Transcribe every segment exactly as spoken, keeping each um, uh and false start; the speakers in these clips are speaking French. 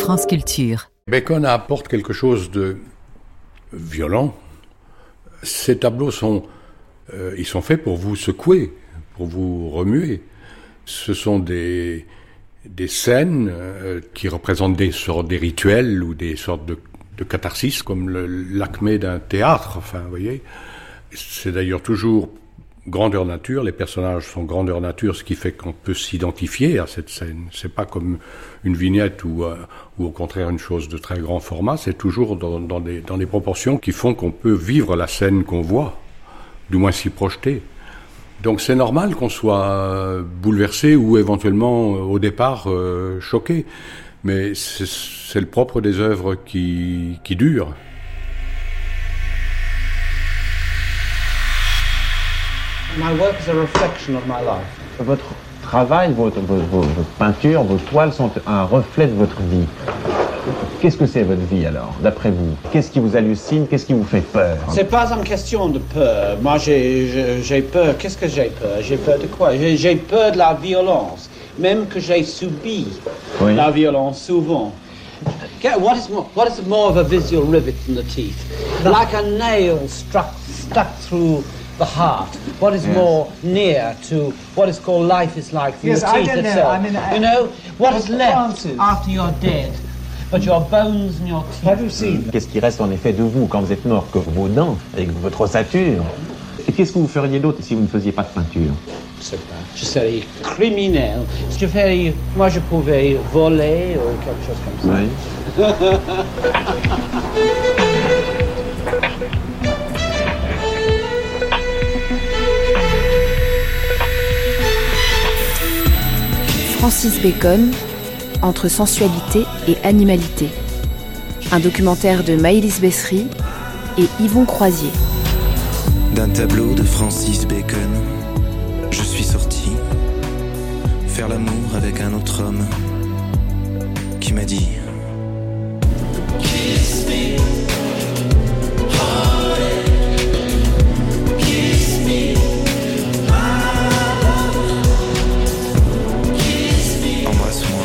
France Culture. Bacon apporte quelque chose de violent. Ces tableaux sont, euh, ils sont faits pour vous secouer, pour vous remuer. Ce sont des, des scènes euh, qui représentent des sortes des rituels ou des sortes de, de catharsis, comme le, l'acmé d'un théâtre. Enfin, vous voyez, c'est d'ailleurs toujours grandeur nature. Les personnages sont grandeur nature, ce qui fait qu'on peut s'identifier à cette scène. C'est pas comme une vignette ou, euh, ou au contraire une chose de très grand format. C'est toujours dans, dans, des, dans des proportions qui font qu'on peut vivre la scène qu'on voit, du moins s'y projeter. Donc c'est normal qu'on soit bouleversé ou éventuellement au départ euh, choqué. Mais c'est, c'est le propre des œuvres qui, qui durent. My work is a reflection of my life. Votre travail, votre, vos, vos, vos peintures, vos toiles sont un reflet de votre vie. Qu'est-ce que c'est votre vie alors, d'après vous? Qu'est-ce qui vous hallucine? Qu'est-ce qui vous fait peur? C'est pas une question de peur. Moi, j'ai, j'ai, j'ai peur. Qu'est-ce que j'ai peur? J'ai peur de quoi? J'ai, j'ai peur de la violence, même que j'ai subi oui. la violence souvent. What is more, what is more of a visual rivet than the teeth? Like a nail struck, stuck through the heart. What is yes. more near to what is called life is like for yes, your teeth itself? Know. I mean, I, you know, what is left Francis. After you're dead? But your bones and your teeth. Have you seen? Qu'est-ce qui reste en effet de vous quand vous êtes mort? Que vos dents, avec votre ossature. Et qu'est-ce que vous feriez d'autre si vous ne faisiez pas de peinture? C'est pas. Je serais criminel. Je ferais, moi je pouvais voler ou quelque chose comme ça. Oui. Francis Bacon, entre sensualité et animalité. Un documentaire de Maëlys Bessery et Yvon Croisier. D'un tableau de Francis Bacon, je suis sorti faire l'amour avec un autre homme qui m'a dit Kiss me, kiss me, kiss me, embrasse-moi.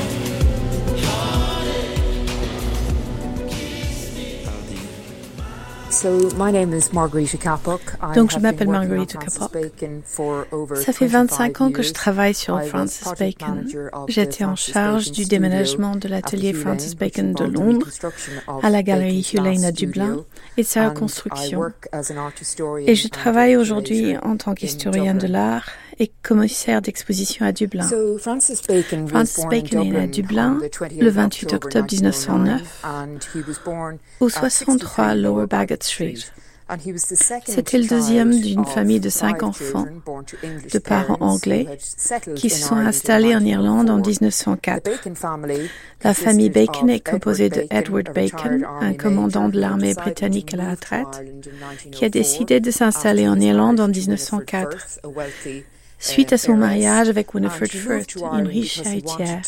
Donc je m'appelle Marguerite Kapok. Ça fait vingt-cinq ans que je travaille sur Francis Bacon. J'étais en charge du déménagement de l'atelier Francis Bacon de Londres à la galerie Hugh Lane à Dublin et de sa reconstruction. Et je travaille aujourd'hui en tant qu'historienne de l'art et commissaire d'exposition à Dublin. Francis Bacon est né à Dublin le vingt-huit octobre dix-neuf cent neuf au soixante-trois Lower Baggot Street. C'était le deuxième d'une famille de cinq enfants, de parents anglais, qui se sont installés en Irlande en dix-neuf cent quatre. La famille Bacon est composée de Edward Bacon, un commandant de l'armée britannique à la retraite, qui a décidé de s'installer en Irlande en dix-neuf cent quatre. Suite à son mariage avec Winifred Firth, une riche héritière.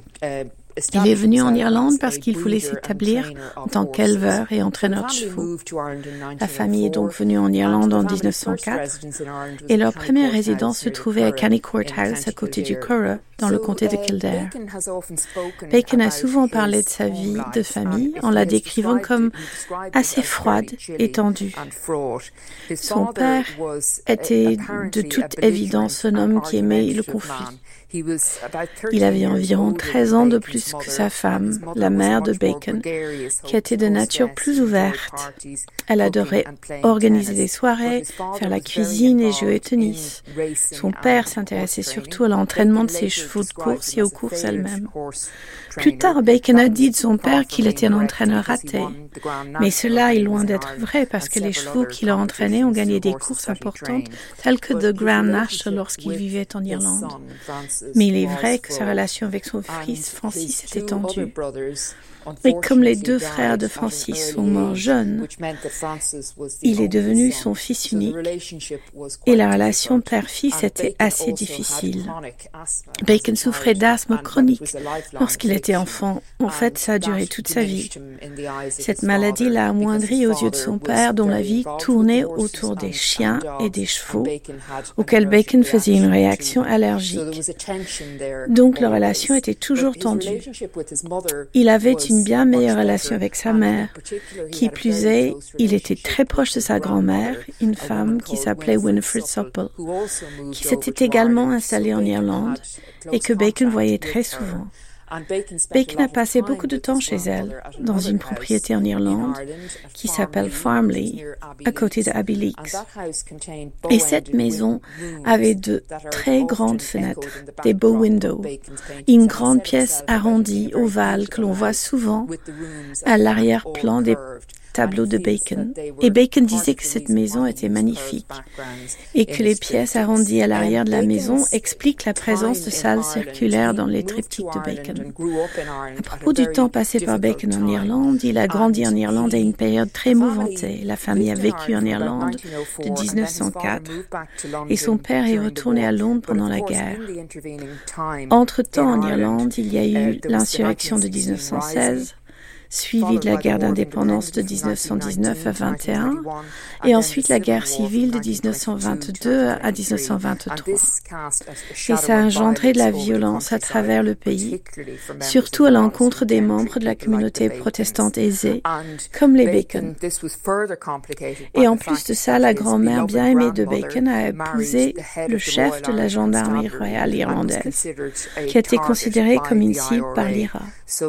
Il est venu en Irlande parce qu'il voulait s'établir en tant qu'éleveur et entraîneur de chevaux. La famille est donc venue en Irlande en dix-neuf cent quatre et leur première résidence se trouvait à Canny Court House à côté du Curragh, dans le comté de Kildare. Bacon a souvent parlé de sa vie de famille en la décrivant comme assez froide et tendue. Son père était de toute évidence un homme qui aimait le conflit. Il avait environ treize ans de plus que sa femme, la mère de Bacon, qui était de nature plus ouverte. Elle adorait organiser des soirées, faire la cuisine et jouer au tennis. Son père s'intéressait surtout à l'entraînement de ses chevaux de course et aux courses elles-mêmes. Plus tard, Bacon a dit de son père qu'il était un entraîneur raté. Mais cela est loin d'être vrai parce que les chevaux qu'il a entraînés ont gagné des courses importantes telles que The Grand National lorsqu'il vivait en Irlande. Mais il est vrai que sa relation avec son fils Francis était tendue. Et comme les deux frères de Francis sont morts jeunes, il est devenu son fils unique et la relation père-fils était assez difficile. Bacon souffrait d'asthme chronique lorsqu'il était enfant. En fait, ça a duré toute sa vie. Cette maladie l'a amoindri aux yeux de son père, dont la vie tournait autour des chiens et des chevaux, auxquels Bacon faisait une réaction allergique. Donc, leur relation était toujours tendue. Il avait une bien meilleure relation avec sa mère. Qui plus est, il était très proche de sa grand-mère, une femme qui s'appelait Winifred Supple, qui s'était également installée en Irlande et que Bacon voyait très souvent. Bacon a passé beaucoup de temps chez elle, dans une propriété en Irlande qui s'appelle Farmley, à côté de Abbey Leaks. Et cette maison avait de très grandes fenêtres, des bow windows, une grande pièce arrondie, ovale, que l'on voit souvent à l'arrière-plan des tableau de Bacon. Et Bacon disait que cette maison était magnifique et que les pièces arrondies à l'arrière de la maison expliquent la présence de salles circulaires dans les triptyques de Bacon. À propos du temps passé par Bacon en Irlande, il a grandi en Irlande à une période très mouvementée. La famille a vécu en Irlande de dix-neuf cent quatre et son père est retourné à Londres pendant la guerre. Entre-temps, en Irlande, il y a eu l'insurrection de dix-neuf cent seize, suivi de la guerre d'indépendance de dix-neuf cent dix-neuf à vingt et un, et ensuite la guerre civile de dix-neuf cent vingt-deux à dix-neuf cent vingt-trois. Et ça a engendré de la violence à travers le pays, surtout à l'encontre des membres de la communauté protestante aisée, comme les Bacon. Et en plus de ça, la grand-mère bien aimée de Bacon a épousé le chef de la gendarmerie royale irlandaise, qui a été considéré comme une cible par l'I R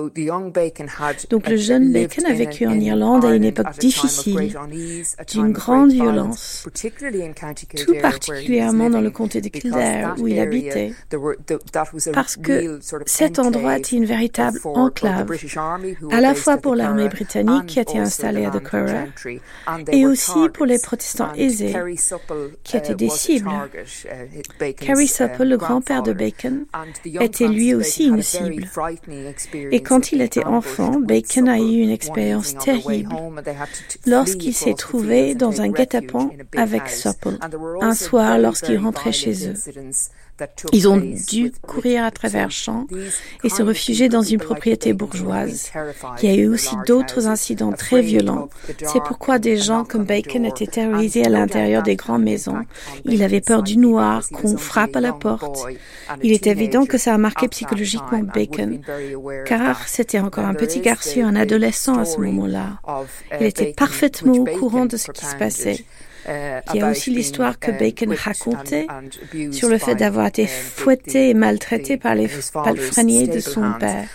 A. Donc le jeune Bacon a vécu en Irlande à une époque difficile, d'une grande violence, tout particulièrement dans le comté de Kildare où il habitait, parce que cet endroit était une véritable enclave, à la fois pour l'armée britannique qui était installée à The Curragh, et aussi pour les protestants aisés, qui étaient des cibles. Cary Supple, le grand-père de Bacon, était lui aussi une cible. Et quand il était enfant, Bacon a eu une expérience terrible lorsqu'il s'est trouvé dans un guet-apens avec Supple, un soir lorsqu'il rentrait chez eux. Ils ont dû courir à travers champs et se réfugier dans une propriété bourgeoise. Il y a eu aussi d'autres incidents très violents. C'est pourquoi des gens comme Bacon étaient terrorisés à l'intérieur des grandes maisons. Il avait peur du noir, qu'on frappe à la porte. Il est évident que ça a marqué psychologiquement Bacon, car c'était encore un petit garçon, un adolescent à ce moment-là. Il était parfaitement au courant de ce qui se passait. Il y a aussi l'histoire que Bacon racontait sur le fait d'avoir été fouetté et maltraité par les palefreniers de son père.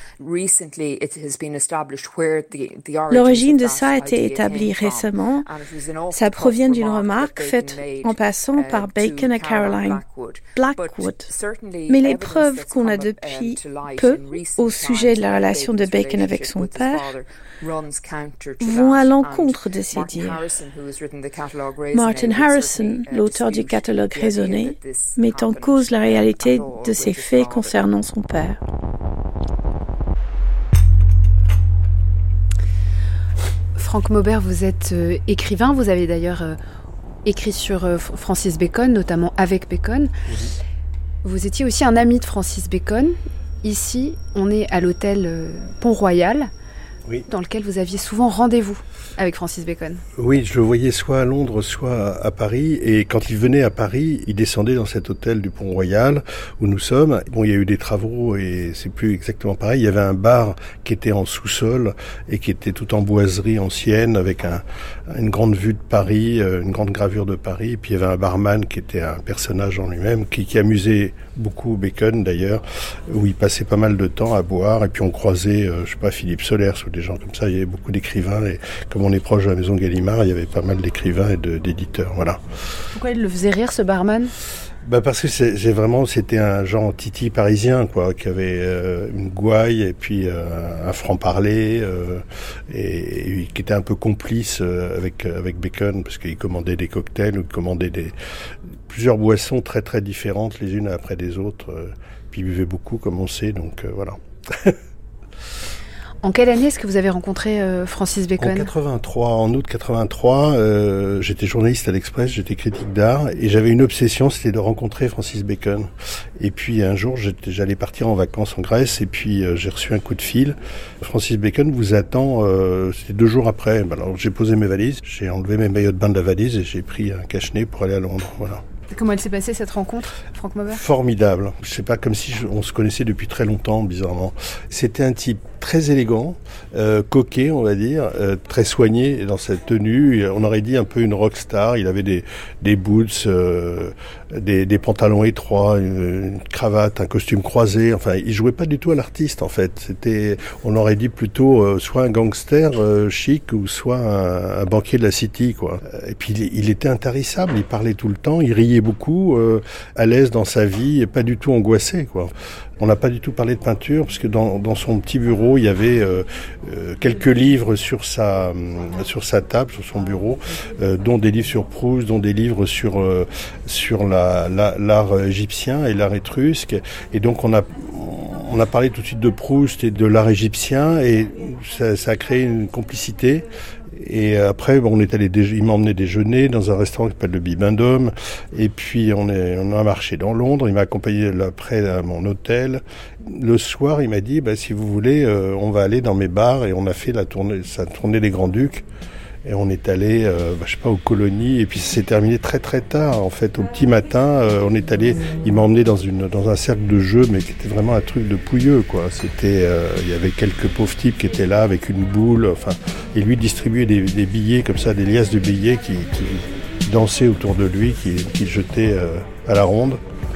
L'origine de ça a été établie récemment. Ça provient d'une remarque faite en passant par Bacon à Caroline Blackwood. Mais les preuves qu'on a depuis peu au sujet de la relation de Bacon avec son père vont à l'encontre de ces dires. Martin Harrison, l'auteur du catalogue raisonné, met en cause la réalité de ces faits concernant son père. Franck Maubert, vous êtes euh, écrivain, vous avez d'ailleurs euh, écrit sur euh, Francis Bacon, notamment avec Bacon. Oui. Vous étiez aussi un ami de Francis Bacon. Ici, on est à l'hôtel euh, Pont-Royal, oui, dans lequel vous aviez souvent rendez-vous avec Francis Bacon. Oui, je le voyais soit à Londres, soit à Paris. Et quand il venait à Paris, il descendait dans cet hôtel du Pont-Royal où nous sommes. Bon, il y a eu des travaux et c'est plus exactement pareil. Il y avait un bar qui était en sous-sol et qui était tout en boiserie ancienne avec un, une grande vue de Paris, une grande gravure de Paris. Et puis il y avait un barman qui était un personnage en lui-même, qui, qui amusait beaucoup Bacon d'ailleurs, où il passait pas mal de temps à boire. Et puis on croisait, euh, je sais pas, Philippe Solers ou des gens comme ça. Il y avait beaucoup d'écrivains. Et comme on est proche de la maison Gallimard, il y avait pas mal d'écrivains et de, d'éditeurs, voilà. Pourquoi il le faisait rire, ce barman ? Bah parce que c'est, c'est vraiment, c'était un genre titi parisien, quoi, qui avait euh, une gouaille et puis euh, un franc-parler euh, et, et qui était un peu complice euh, avec avec Bacon parce qu'il commandait des cocktails ou il commandait des plusieurs boissons très très différentes les unes après les autres. Euh, puis il buvait beaucoup, comme on sait, donc euh, voilà. En quelle année est-ce que vous avez rencontré euh, Francis Bacon ? En quatre-vingt-trois, en août quatre-vingt-trois, euh, j'étais journaliste à l'Express, j'étais critique d'art et j'avais une obsession, c'était de rencontrer Francis Bacon. Et puis un jour, j'allais partir en vacances en Grèce et puis euh, j'ai reçu un coup de fil. Francis Bacon vous attend, euh, c'était deux jours après. Alors j'ai posé mes valises, j'ai enlevé mes maillots de bain de la valise et j'ai pris un cache-nez pour aller à Londres. Voilà. Comment elle s'est passée cette rencontre, Franck Maubert ? Formidable. C'est pas comme si on se connaissait depuis très longtemps, bizarrement. C'était un type très élégant, euh, coquet, on va dire, euh, très soigné dans sa tenue. On aurait dit un peu une rockstar. Il avait des des boots, euh, des, des pantalons étroits, une, une cravate, un costume croisé. Enfin, il jouait pas du tout à l'artiste en fait. C'était, on aurait dit plutôt euh, soit un gangster euh, chic ou soit un, un banquier de la City, quoi. Et puis il, il était intarissable. Il parlait tout le temps. Il riait beaucoup, euh, à l'aise dans sa vie et pas du tout angoissé, quoi. On n'a pas du tout parlé de peinture parce que dans, dans son petit bureau, il y avait euh, euh, quelques livres sur sa euh, sur sa table, sur son bureau, euh, dont des livres sur Proust, dont des livres sur euh, sur la, la, l'art égyptien et l'art étrusque. Et donc on a on a parlé tout de suite de Proust et de l'art égyptien et ça, ça a créé une complicité. Et après, bon, on est allé, déje- il m'a emmené déjeuner dans un restaurant qui s'appelle le Bibendum. Et puis, on est, on a marché dans Londres. Il m'a accompagné après à mon hôtel. Le soir, il m'a dit, bah, si vous voulez, euh, on va aller dans mes bars. Et on a fait la tournée, sa tournée des Grands-Ducs. Et on est allé, euh, bah, je sais pas, aux colonies. Et puis, c'est terminé très, très tard. En fait, au petit matin, euh, on est allé, il m'a emmené dans une, dans un cercle de jeu, mais qui était vraiment un truc de pouilleux, quoi. C'était, euh, il y avait quelques pauvres types qui étaient là avec une boule, enfin, et lui distribuait des, des billets comme ça, des liasses de billets qui, qui dansaient autour de lui, qui, qui jetaient euh, à la ronde.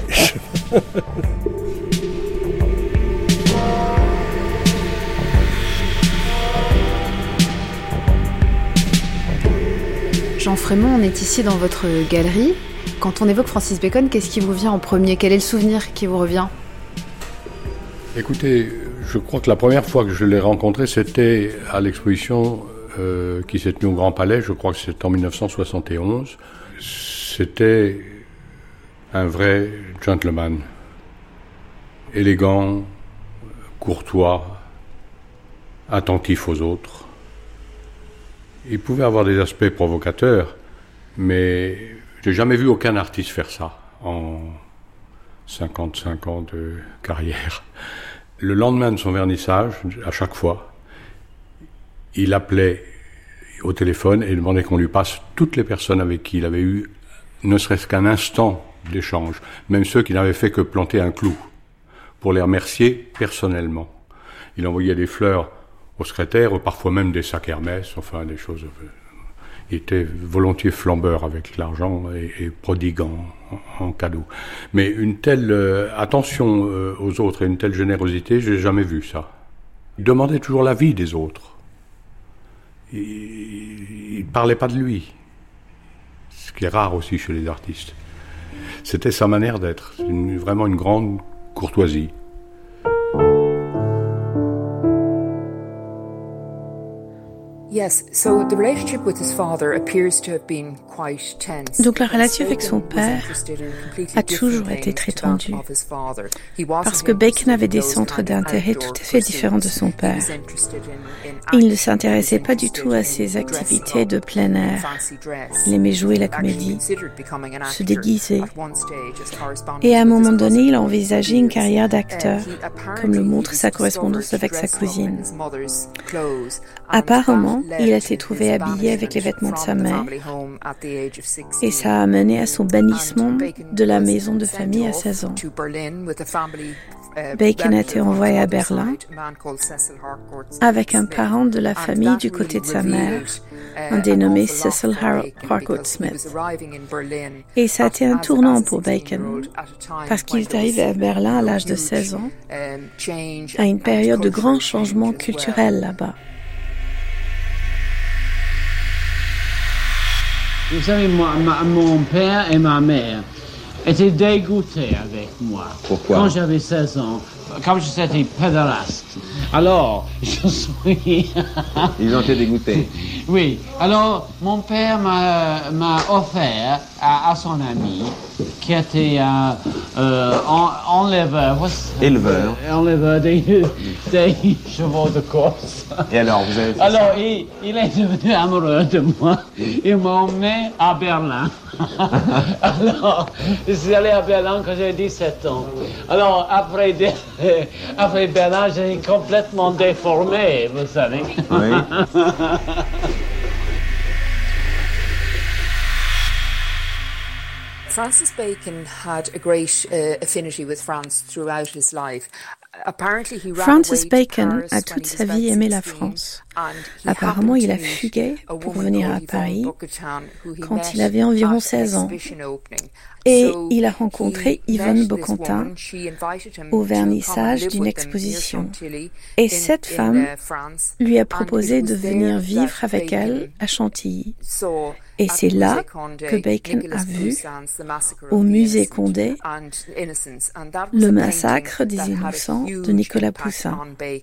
Jean Frémont, on est ici dans votre galerie. Quand on évoque Francis Bacon, qu'est-ce qui vous vient en premier ? Quel est le souvenir qui vous revient ? Écoutez, je crois que la première fois que je l'ai rencontré, c'était à l'exposition euh, qui s'est tenue au Grand Palais. Je crois que c'était en dix-neuf cent soixante et onze. C'était un vrai gentleman. Élégant, courtois, attentif aux autres. Il pouvait avoir des aspects provocateurs, mais j'ai jamais vu aucun artiste faire ça en cinquante-cinq ans de carrière. Le lendemain de son vernissage, à chaque fois, il appelait au téléphone et demandait qu'on lui passe toutes les personnes avec qui il avait eu ne serait-ce qu'un instant d'échange, même ceux qui n'avaient fait que planter un clou, pour les remercier personnellement. Il envoyait des fleurs au secrétaire, parfois même des sacs Hermès, enfin des choses. Il était volontiers flambeur avec l'argent et, et prodiguant en, en cadeaux. Mais une telle euh, attention euh, aux autres et une telle générosité, j'ai jamais vu ça. Il demandait toujours l'avis des autres. Il ne parlait pas de lui, ce qui est rare aussi chez les artistes. C'était sa manière d'être, une, vraiment une grande courtoisie. Donc la relation avec son père a toujours été très tendue, parce que Bacon avait des centres d'intérêt tout à fait différents de son père. Il ne s'intéressait pas du tout à ses activités de plein air. Il aimait jouer la comédie, se déguiser. Et à un moment donné, il a envisagé une carrière d'acteur, comme le montre sa correspondance avec sa cousine. Apparemment, il a été trouvé habillé avec les vêtements de sa mère et ça a mené à son bannissement de la maison de famille à seize ans. Bacon a été envoyé à Berlin avec un parent de la famille du côté de sa mère, un dénommé Cecil Harcourt Smith. Et ça a été un tournant pour Bacon, parce qu'il est arrivé à Berlin à l'âge de seize ans, à une période de grands changements culturels là-bas. Vous savez, moi, ma, mon père et ma mère étaient dégoûtés avec moi. Pourquoi? Quand j'avais seize ans, comme j'étais pédéraste. Alors, je suis... Ils ont été dégoûtés. Oui. Alors, mon père m'a, m'a offert à, à son ami qui était euh, euh, en, enleveur. Éleveur. Euh, enleveur des, des chevaux de course. Et alors, vous avez fait Alors, ça? il, il est devenu amoureux de moi. Il m'a emmené à Berlin. Alors, je suis allé à Berlin quand j'avais dix-sept ans. Alors, après, après Berlin, j'ai complètement déformé, vous savez. Oui. Francis Bacon had a great uh, affinity with France throughout his life. Francis Bacon a toute sa vie aimé la France. Apparemment, il a fugué pour venir à Paris quand il avait environ seize ans. Et il a rencontré Yvonne Boquentin au vernissage d'une exposition. Et cette femme lui a proposé de venir vivre avec elle à Chantilly. Et c'est là que Bacon a vu, au musée Condé, le massacre des Innocents de Nicolas Poussin.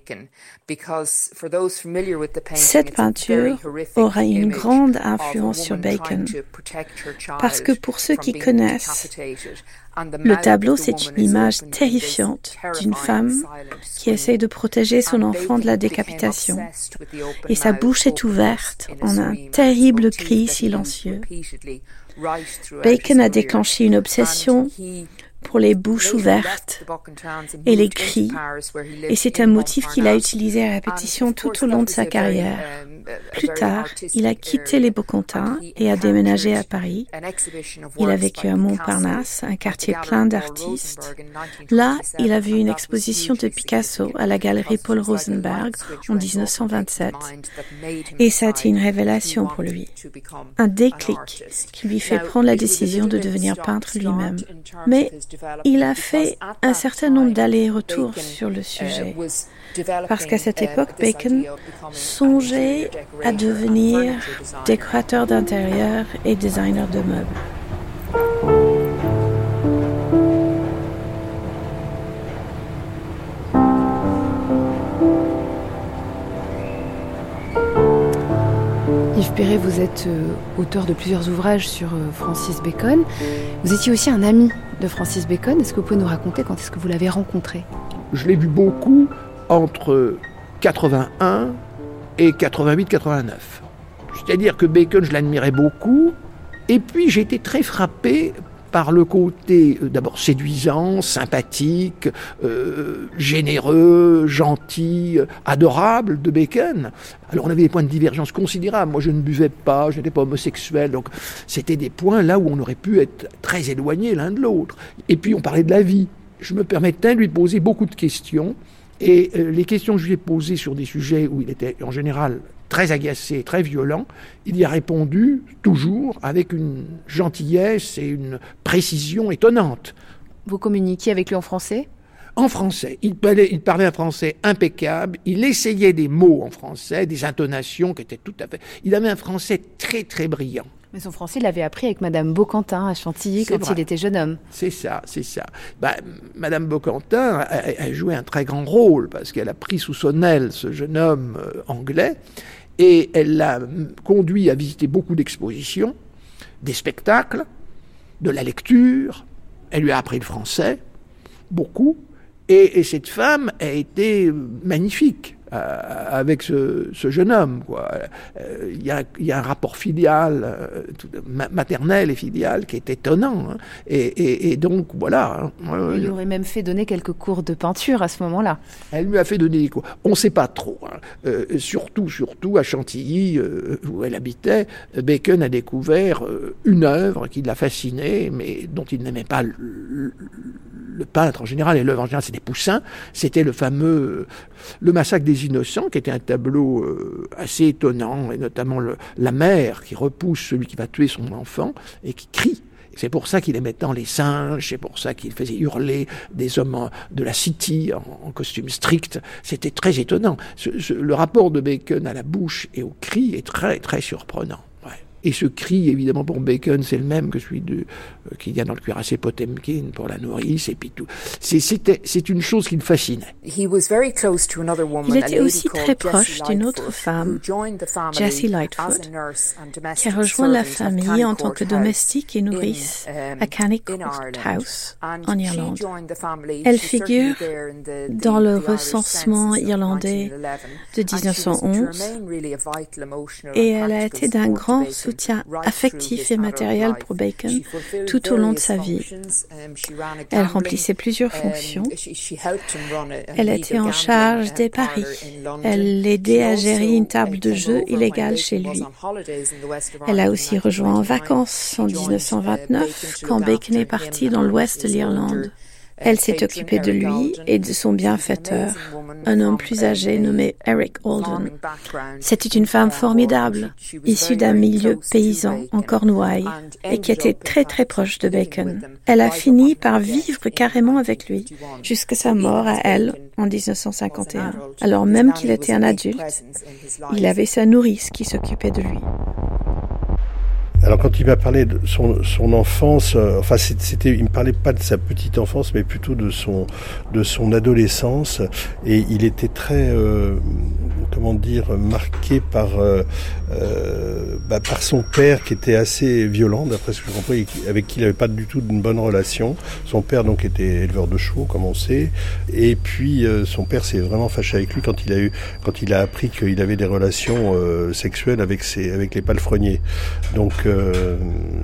Cette peinture aura une grande influence sur Bacon, parce que pour ceux qui connaissent, le tableau, c'est une image terrifiante d'une femme qui essaie de protéger son enfant de la décapitation. Et sa bouche est ouverte en un terrible cri silencieux. Bacon a déclenché une obsession pour les bouches ouvertes et les cris, et c'est un motif qu'il a utilisé à répétition tout au long de sa carrière. Plus tard, il a quitté les Boquentins et a déménagé à Paris. Il a vécu à Montparnasse, un quartier plein d'artistes. Là, il a vu une exposition de Picasso à la galerie Paul Rosenberg en dix-neuf cent vingt-sept. Et ça a été une révélation pour lui, un déclic qui lui fait prendre la décision de devenir peintre lui-même. Mais il a fait un certain nombre d'allers-retours sur le sujet. Parce qu'à cette époque, Bacon songeait à devenir décorateur d'intérieur et designer de meubles. Yves Perret, vous êtes euh, auteur de plusieurs ouvrages sur euh, Francis Bacon. Vous étiez aussi un ami de Francis Bacon. Est-ce que vous pouvez nous raconter quand est-ce que vous l'avez rencontré ? Je l'ai vu beaucoup entre quatre-vingt-un et quatre-vingt-huit quatre-vingt-neuf. C'est-à-dire que Bacon, je l'admirais beaucoup. Et puis, j'ai été très frappé par le côté euh, d'abord séduisant, sympathique, euh, généreux, gentil, euh, adorable de Bacon. Alors on avait des points de divergence considérables. Moi je ne buvais pas, je n'étais pas homosexuel, donc c'était des points là où on aurait pu être très éloignés l'un de l'autre. Et puis on parlait de la vie. Je me permettais de lui poser beaucoup de questions, et euh, les questions que je lui ai posées sur des sujets où il était en général très agacé, très violent, il y a répondu toujours avec une gentillesse et une précision étonnante. Vous communiquiez avec lui en français ? En français. Il parlait, il parlait un français impeccable, il essayait des mots en français, des intonations qui étaient tout à fait... Il avait un français très très brillant. Mais son français, il l'avait appris avec Madame Boquentin à Chantilly c'est quand vrai. Il était jeune homme. C'est ça, c'est ça. Bah, Madame Boquentin a, a joué un très grand rôle parce qu'elle a pris sous son aile ce jeune homme euh, anglais. Et elle l'a conduit à visiter beaucoup d'expositions, des spectacles, de la lecture. Elle lui a appris le français, beaucoup. Et, et cette femme a été magnifique euh, avec ce, ce jeune homme, quoi. Euh, il y a, il y a un rapport filial, euh, tout, maternel et filial qui est étonnant. Hein. Et, et, et donc, voilà. Hein. Il aurait même fait donner quelques cours de peinture à ce moment-là. Elle lui a fait donner des cours. On ne sait pas trop. Hein. Euh, surtout, surtout à Chantilly, euh, où elle habitait, Bacon a découvert euh, une œuvre qui l'a fasciné, mais dont il n'aimait pas le, le, le peintre en général, et l'œuvre en général, c'était Poussin. C'était le fameux Le Massacre des Innocents, qui était un tableau euh, assez étonnant, et notamment le, la mère qui repousse celui qui va tuer son enfant et qui crie. C'est pour ça qu'il aimait tant les singes, c'est pour ça qu'il faisait hurler des hommes de la City en, en costume strict. C'était très étonnant. Ce, ce, le rapport de Bacon à la bouche et au cri est très, très surprenant. Ouais. Et ce cri, évidemment, pour Bacon, c'est le même que celui de, euh, qu'il y a dans le cuirassé Potemkin pour la nourrice, et puis tout. C'est, c'était, c'est une chose qui me fascinait. Il était aussi très proche d'une autre femme, Jessie Lightfoot, qui a rejoint la famille en tant que domestique et nourrice à Canning Court House, en Irlande. Elle figure dans le recensement irlandais de dix-neuf cent onze et elle a été d'un grand soutien affectif et matériel pour Bacon tout au long de sa vie. Elle remplissait plusieurs fonctions. Elle était en charge des paris. Elle l'aidait à gérer une table de jeu illégale chez lui. Elle a aussi rejoint en vacances en dix-neuf cent vingt-neuf quand Bacon est parti dans l'ouest de l'Irlande. Elle s'est occupée de lui et de son bienfaiteur, un homme plus âgé nommé Eric Alden. C'était une femme formidable, issue d'un milieu paysan en Cornouailles et qui était très très proche de Bacon. Elle a fini par vivre carrément avec lui jusqu'à sa mort à elle en dix-neuf cent cinquante et un. Alors même qu'il était un adulte, il avait sa nourrice qui s'occupait de lui. Alors quand il m'a parlé de son, son enfance, euh, enfin c'était, il me parlait pas de sa petite enfance, mais plutôt de son de son adolescence, et il était très, euh, comment dire, marqué par euh, euh, bah, par son père qui était assez violent, d'après ce que je comprends, avec qui il n'avait pas du tout une bonne relation. Son père donc était éleveur de chevaux, comme on sait, et puis euh, son père s'est vraiment fâché avec lui quand il a eu, quand il a appris qu'il avait des relations euh, sexuelles avec ses, avec les palefreniers. Donc Euh,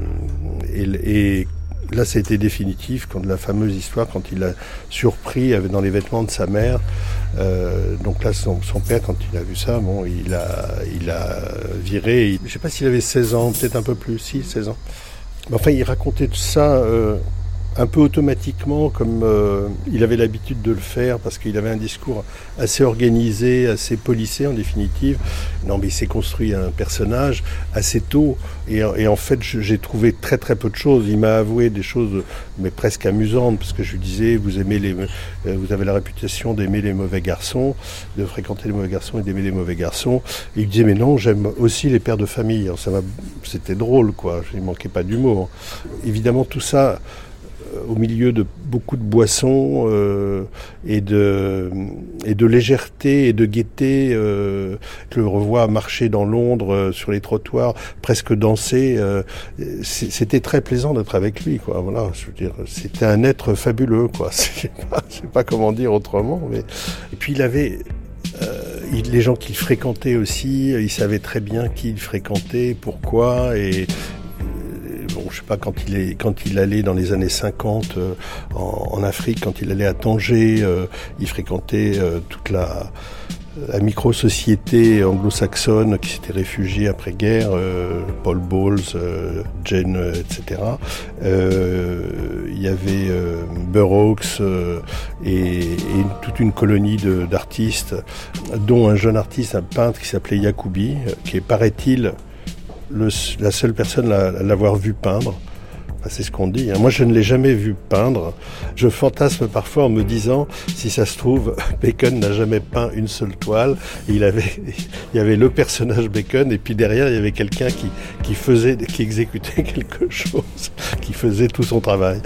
et, et là, ça a été définitif quand la fameuse histoire, quand il l'a surpris avec, dans les vêtements de sa mère. Euh, donc là, son, son père, quand il a vu ça, bon, il a, il a viré. Il, je ne sais pas s'il avait seize ans, peut-être un peu plus, si, seize ans. Mais enfin, il racontait tout ça euh, un peu automatiquement, comme euh, il avait l'habitude de le faire, parce qu'il avait un discours assez organisé, assez policé en définitive. Non, mais il s'est construit un personnage assez tôt, et, et en fait, j'ai trouvé très très peu de choses. Il m'a avoué des choses, mais presque amusantes, parce que je lui disais, vous aimez les, vous avez la réputation d'aimer les mauvais garçons, de fréquenter les mauvais garçons et d'aimer les mauvais garçons. Et il disait, mais non, j'aime aussi les pères de famille. Alors, ça m'a, c'était drôle, quoi. Il manquait pas d'humour. Évidemment, tout ça au milieu de beaucoup de boissons euh, et de et de légèreté et de gaieté. Euh, je le revois marcher dans Londres euh, sur les trottoirs, presque danser. Euh, c'était très plaisant d'être avec lui, quoi. Voilà, je veux dire, c'était un être fabuleux, quoi. Je sais pas, je sais pas comment dire autrement, mais et puis il avait euh, il, les gens qu'il fréquentait aussi, il savait très bien qui il fréquentait, pourquoi et Bon, je sais pas, quand il est, quand il allait dans les années cinquante euh, en, en Afrique, quand il allait à Tanger, euh, il fréquentait euh, toute la, la micro-société anglo-saxonne qui s'était réfugiée après-guerre, euh, Paul Bowles, euh, Jane, euh, et cetera. Euh, il y avait euh, Burroughs euh, et, et une, toute une colonie de, d'artistes, dont un jeune artiste, un peintre qui s'appelait Yacoubi, qui est, paraît-il, Le, la seule personne à, à l'avoir vu peindre. Enfin, c'est ce qu'on dit. Hein. Moi, je ne l'ai jamais vu peindre. Je fantasme parfois en me disant, si ça se trouve, Bacon n'a jamais peint une seule toile. Il avait, il y avait le personnage Bacon, et puis derrière, il y avait quelqu'un qui, qui faisait, qui exécutait quelque chose, qui faisait tout son travail.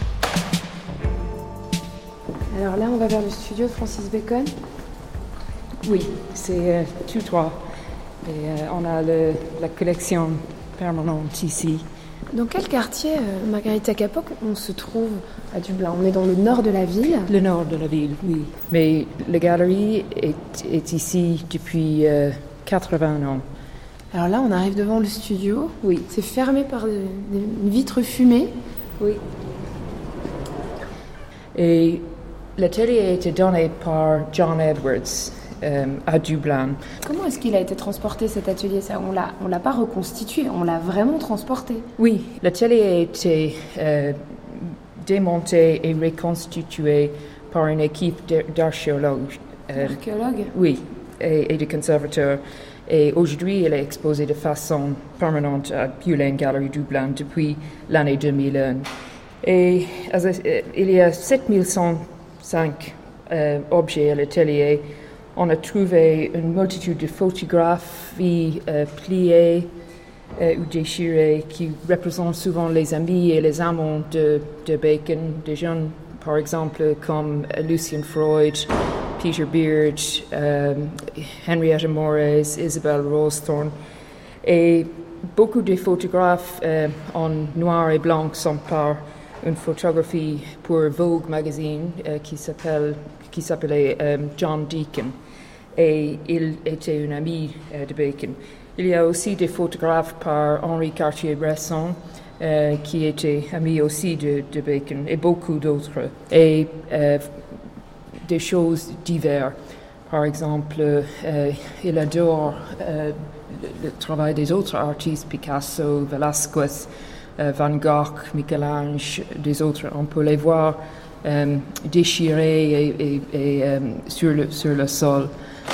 Alors là, on va vers le studio de Francis Bacon. Oui, c'est euh, tout droit. Et euh, on a le, la collection permanente ici. Dans quel quartier, euh, Margarita Capoc, on se trouve à Dublin? On est dans le nord de la ville? Le nord de la ville, oui. Mais la galerie est, est ici depuis euh, quatre-vingts ans. Alors là, on arrive devant le studio. Oui. C'est fermé par des, des, une vitre fumée. Oui. Et l'atelier a été donné par John Edwards. Euh, à Dublin. Comment est-ce qu'il a été transporté, cet atelier? Ça, on l'a, on l'a pas reconstitué, on l'a vraiment transporté. Oui, l'atelier a été euh, démonté et reconstitué par une équipe d'archéologues. Euh, Archéologues? Oui, et, et de conservateurs. Et aujourd'hui, elle est exposée de façon permanente à Bew Lane Gallery Dublin depuis l'année deux mille un. Et euh, il y a sept mille cent cinq euh, objets à l'atelier. On a trouvé une multitude de photographies euh, pliées, euh, ou déchirés, qui représentent souvent les amis et les amants de, de Bacon, des jeunes, par exemple, comme Lucian Freud, Peter Beard, euh, Henrietta Moores, Isabel Rosethorn. Et beaucoup de photographes euh, en noir et blanc sont par une photographie pour Vogue magazine euh, qui s'appelle qui s'appelait euh, John Deacon, et il était un ami euh, de Bacon. Il y a aussi des photographes par Henri Cartier-Bresson euh, qui était ami aussi de, de Bacon, et beaucoup d'autres, et euh, des choses diverses. Par exemple, euh, il adore euh, le, le travail des autres artistes, Picasso, Velázquez, euh, Van Gogh, Michel-Ange, des autres. On peut les voir euh, déchirés et, et, et euh, sur, le, sur le sol.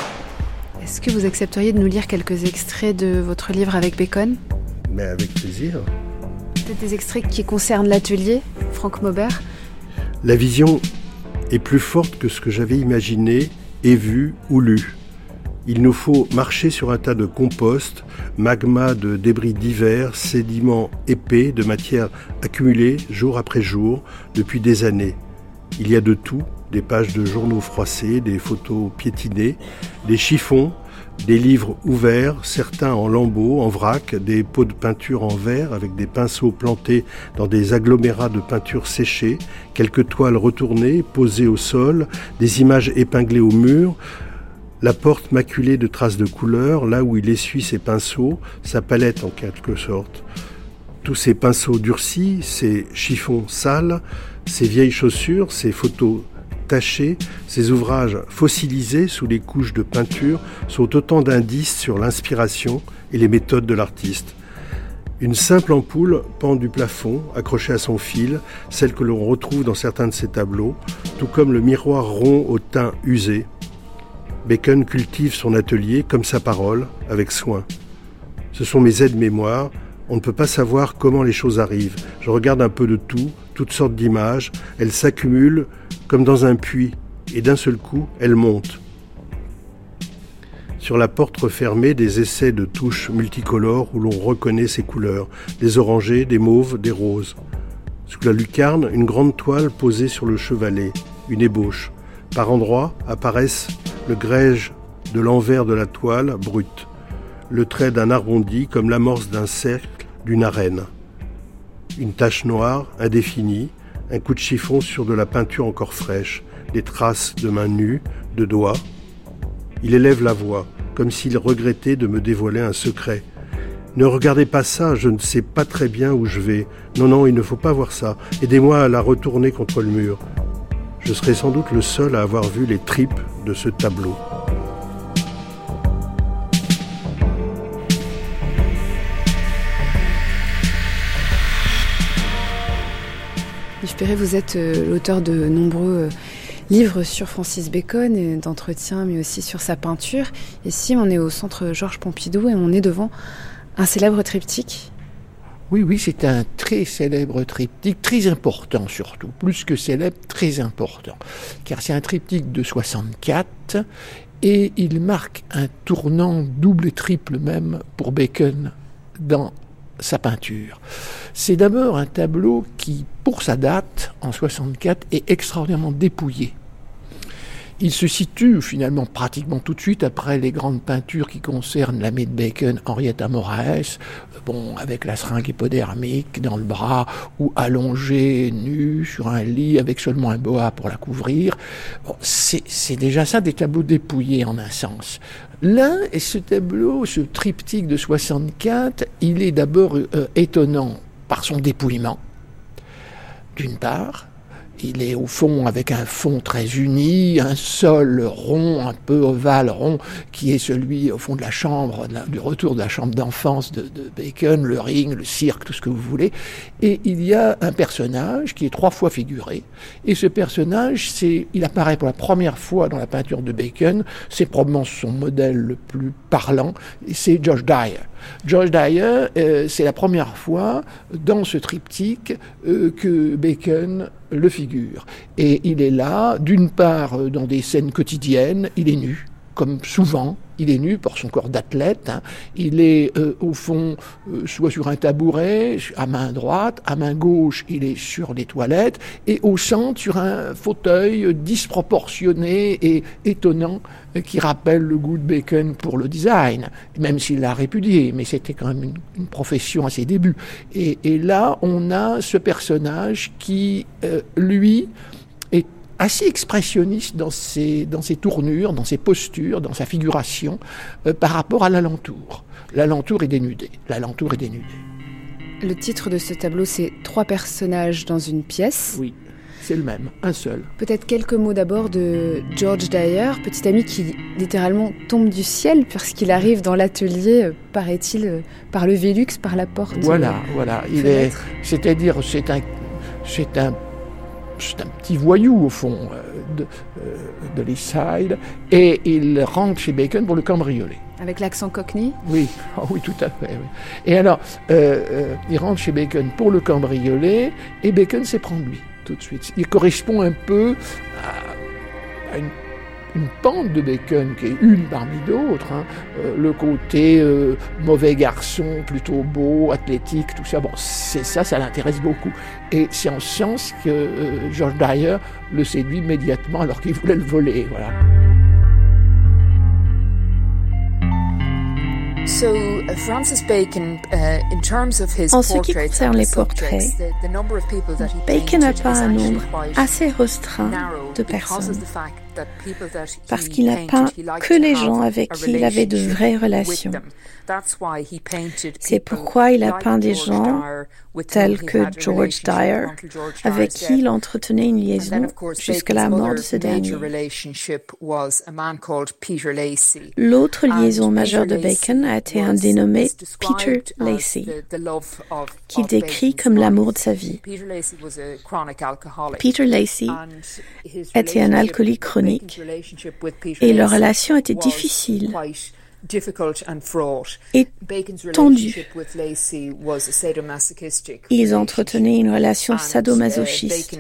Est-ce que vous accepteriez de nous lire quelques extraits de votre livre avec Bacon ? Mais avec plaisir. Peut-être des extraits qui concernent l'atelier, Franck Maubert ? La vision est plus forte que ce que j'avais imaginé et vu ou lu. Il nous faut marcher sur un tas de compost, magma de débris divers, sédiments épais de matière accumulée jour après jour depuis des années. Il y a de tout, des pages de journaux froissés, des photos piétinées, des chiffons, des livres ouverts, certains en lambeaux, en vrac, des pots de peinture en verre avec des pinceaux plantés dans des agglomérats de peinture séchée, quelques toiles retournées, posées au sol, des images épinglées au mur, la porte maculée de traces de couleur, là où il essuie ses pinceaux, sa palette en quelque sorte. Tous ces pinceaux durcis, ces chiffons sales, ces vieilles chaussures, ces photos tachés, ces ouvrages fossilisés sous les couches de peinture sont autant d'indices sur l'inspiration et les méthodes de l'artiste. Une simple ampoule pend du plafond, accrochée à son fil, celle que l'on retrouve dans certains de ses tableaux, tout comme le miroir rond au teint usé. Bacon cultive son atelier comme sa parole, avec soin. Ce sont mes aides-mémoires. On ne peut pas savoir comment les choses arrivent. Je regarde un peu de tout, toutes sortes d'images. Elles s'accumulent comme dans un puits, et d'un seul coup, elles montent. Sur la porte refermée, des essais de touches multicolores où l'on reconnaît ces couleurs, des orangés, des mauves, des roses. Sous la lucarne, une grande toile posée sur le chevalet, une ébauche. Par endroits apparaissent le grège de l'envers de la toile brute, le trait d'un arrondi comme l'amorce d'un cercle d'une arène. Une tache noire, indéfinie, un coup de chiffon sur de la peinture encore fraîche, des traces de mains nues, de doigts. Il élève la voix, comme s'il regrettait de me dévoiler un secret. « Ne regardez pas ça, je ne sais pas très bien où je vais. Non, non, il ne faut pas voir ça. Aidez-moi à la retourner contre le mur. » Je serai sans doute le seul à avoir vu les tripes de ce tableau. Yves Perret, vous êtes euh, l'auteur de nombreux euh, livres sur Francis Bacon, et d'entretiens, mais aussi sur sa peinture. Ici, on est au centre Georges Pompidou et on est devant un célèbre triptyque. Oui, oui, c'est un très célèbre triptyque, très important surtout, plus que célèbre, très important. Car c'est un triptyque de soixante-quatre et il marque un tournant double et triple même pour Bacon dans sa peinture. C'est d'abord un tableau qui, pour sa date, en soixante-quatre, est extraordinairement dépouillé. Il se situe finalement pratiquement tout de suite après les grandes peintures qui concernent l'amie de Bacon, Henrietta Moraes, bon, avec la seringue hypodermique dans le bras, ou allongée, nue, sur un lit, avec seulement un boa pour la couvrir. Bon, c'est, c'est déjà ça, des tableaux dépouillés en un sens. Là, ce tableau, ce triptyque de soixante-quatre, il est d'abord euh, étonnant par son dépouillement, d'une part. Il est au fond avec un fond très uni, un sol rond, un peu ovale rond, qui est celui au fond de la chambre, du retour de la chambre d'enfance de, de Bacon, le ring, le cirque, tout ce que vous voulez. Et il y a un personnage qui est trois fois figuré. Et ce personnage, c'est, il apparaît pour la première fois dans la peinture de Bacon. C'est probablement son modèle le plus parlant. Et c'est George Dyer. George Dyer, euh, c'est la première fois dans ce triptyque euh, que Bacon le figure. Et il est là, d'une part, dans des scènes quotidiennes, il est nu, comme souvent il est nu pour son corps d'athlète, hein. Il est euh, au fond euh, soit sur un tabouret, à main droite, à main gauche, il est sur les toilettes, et au centre sur un fauteuil disproportionné et étonnant euh, qui rappelle le goût de Bacon pour le design, même s'il l'a répudié, mais c'était quand même une, une profession à ses débuts. Et, et là, on a ce personnage qui, euh, lui, est assez expressionniste dans ses, dans ses tournures, dans ses postures, dans sa figuration, euh, par rapport à l'alentour. L'alentour est dénudé. L'alentour est dénudé. Le titre de ce tableau, c'est « Trois personnages dans une pièce ». Oui, c'est le même, un seul. Peut-être quelques mots d'abord de George Dyer, petit ami qui littéralement tombe du ciel parce qu'il arrive dans l'atelier, euh, paraît-il, euh, par le Velux, par la porte. Voilà, euh, voilà. Il est, c'est-à-dire, c'est un, c'est un C'est un petit voyou, au fond, de, de l'East Side, et il rentre chez Bacon pour le cambrioler. Avec l'accent cockney ? Oui, oh oui, tout à fait. Oui. Et alors, euh, euh, il rentre chez Bacon pour le cambrioler, et Bacon s'éprend de lui, tout de suite. Il correspond un peu à, à une, une pente de Bacon, qui est une parmi d'autres, hein. Euh, le côté euh, mauvais garçon, plutôt beau, athlétique, tout ça. Bon, c'est ça, ça l'intéresse beaucoup. Et c'est en ce sens que euh, George Dyer le séduit immédiatement alors qu'il voulait le voler, voilà. So, uh, Francis Bacon, uh, in terms of his en ce qui concerne les portraits, Bacon n'a pas un nombre assez restreint de personnes, parce qu'il n'a peint que les gens avec qui il avait de vraies relations. C'est pourquoi il a peint des gens tels que George Dyer, avec qui il entretenait une liaison jusqu'à la mort de ce dernier. L'autre liaison majeure de Bacon a été un dénommé Peter Lacey, qu'il décrit comme l'amour de sa vie. Peter Lacey était un alcoolique chronique et leur relation était difficile et tendue. Ils entretenaient une relation sadomasochiste.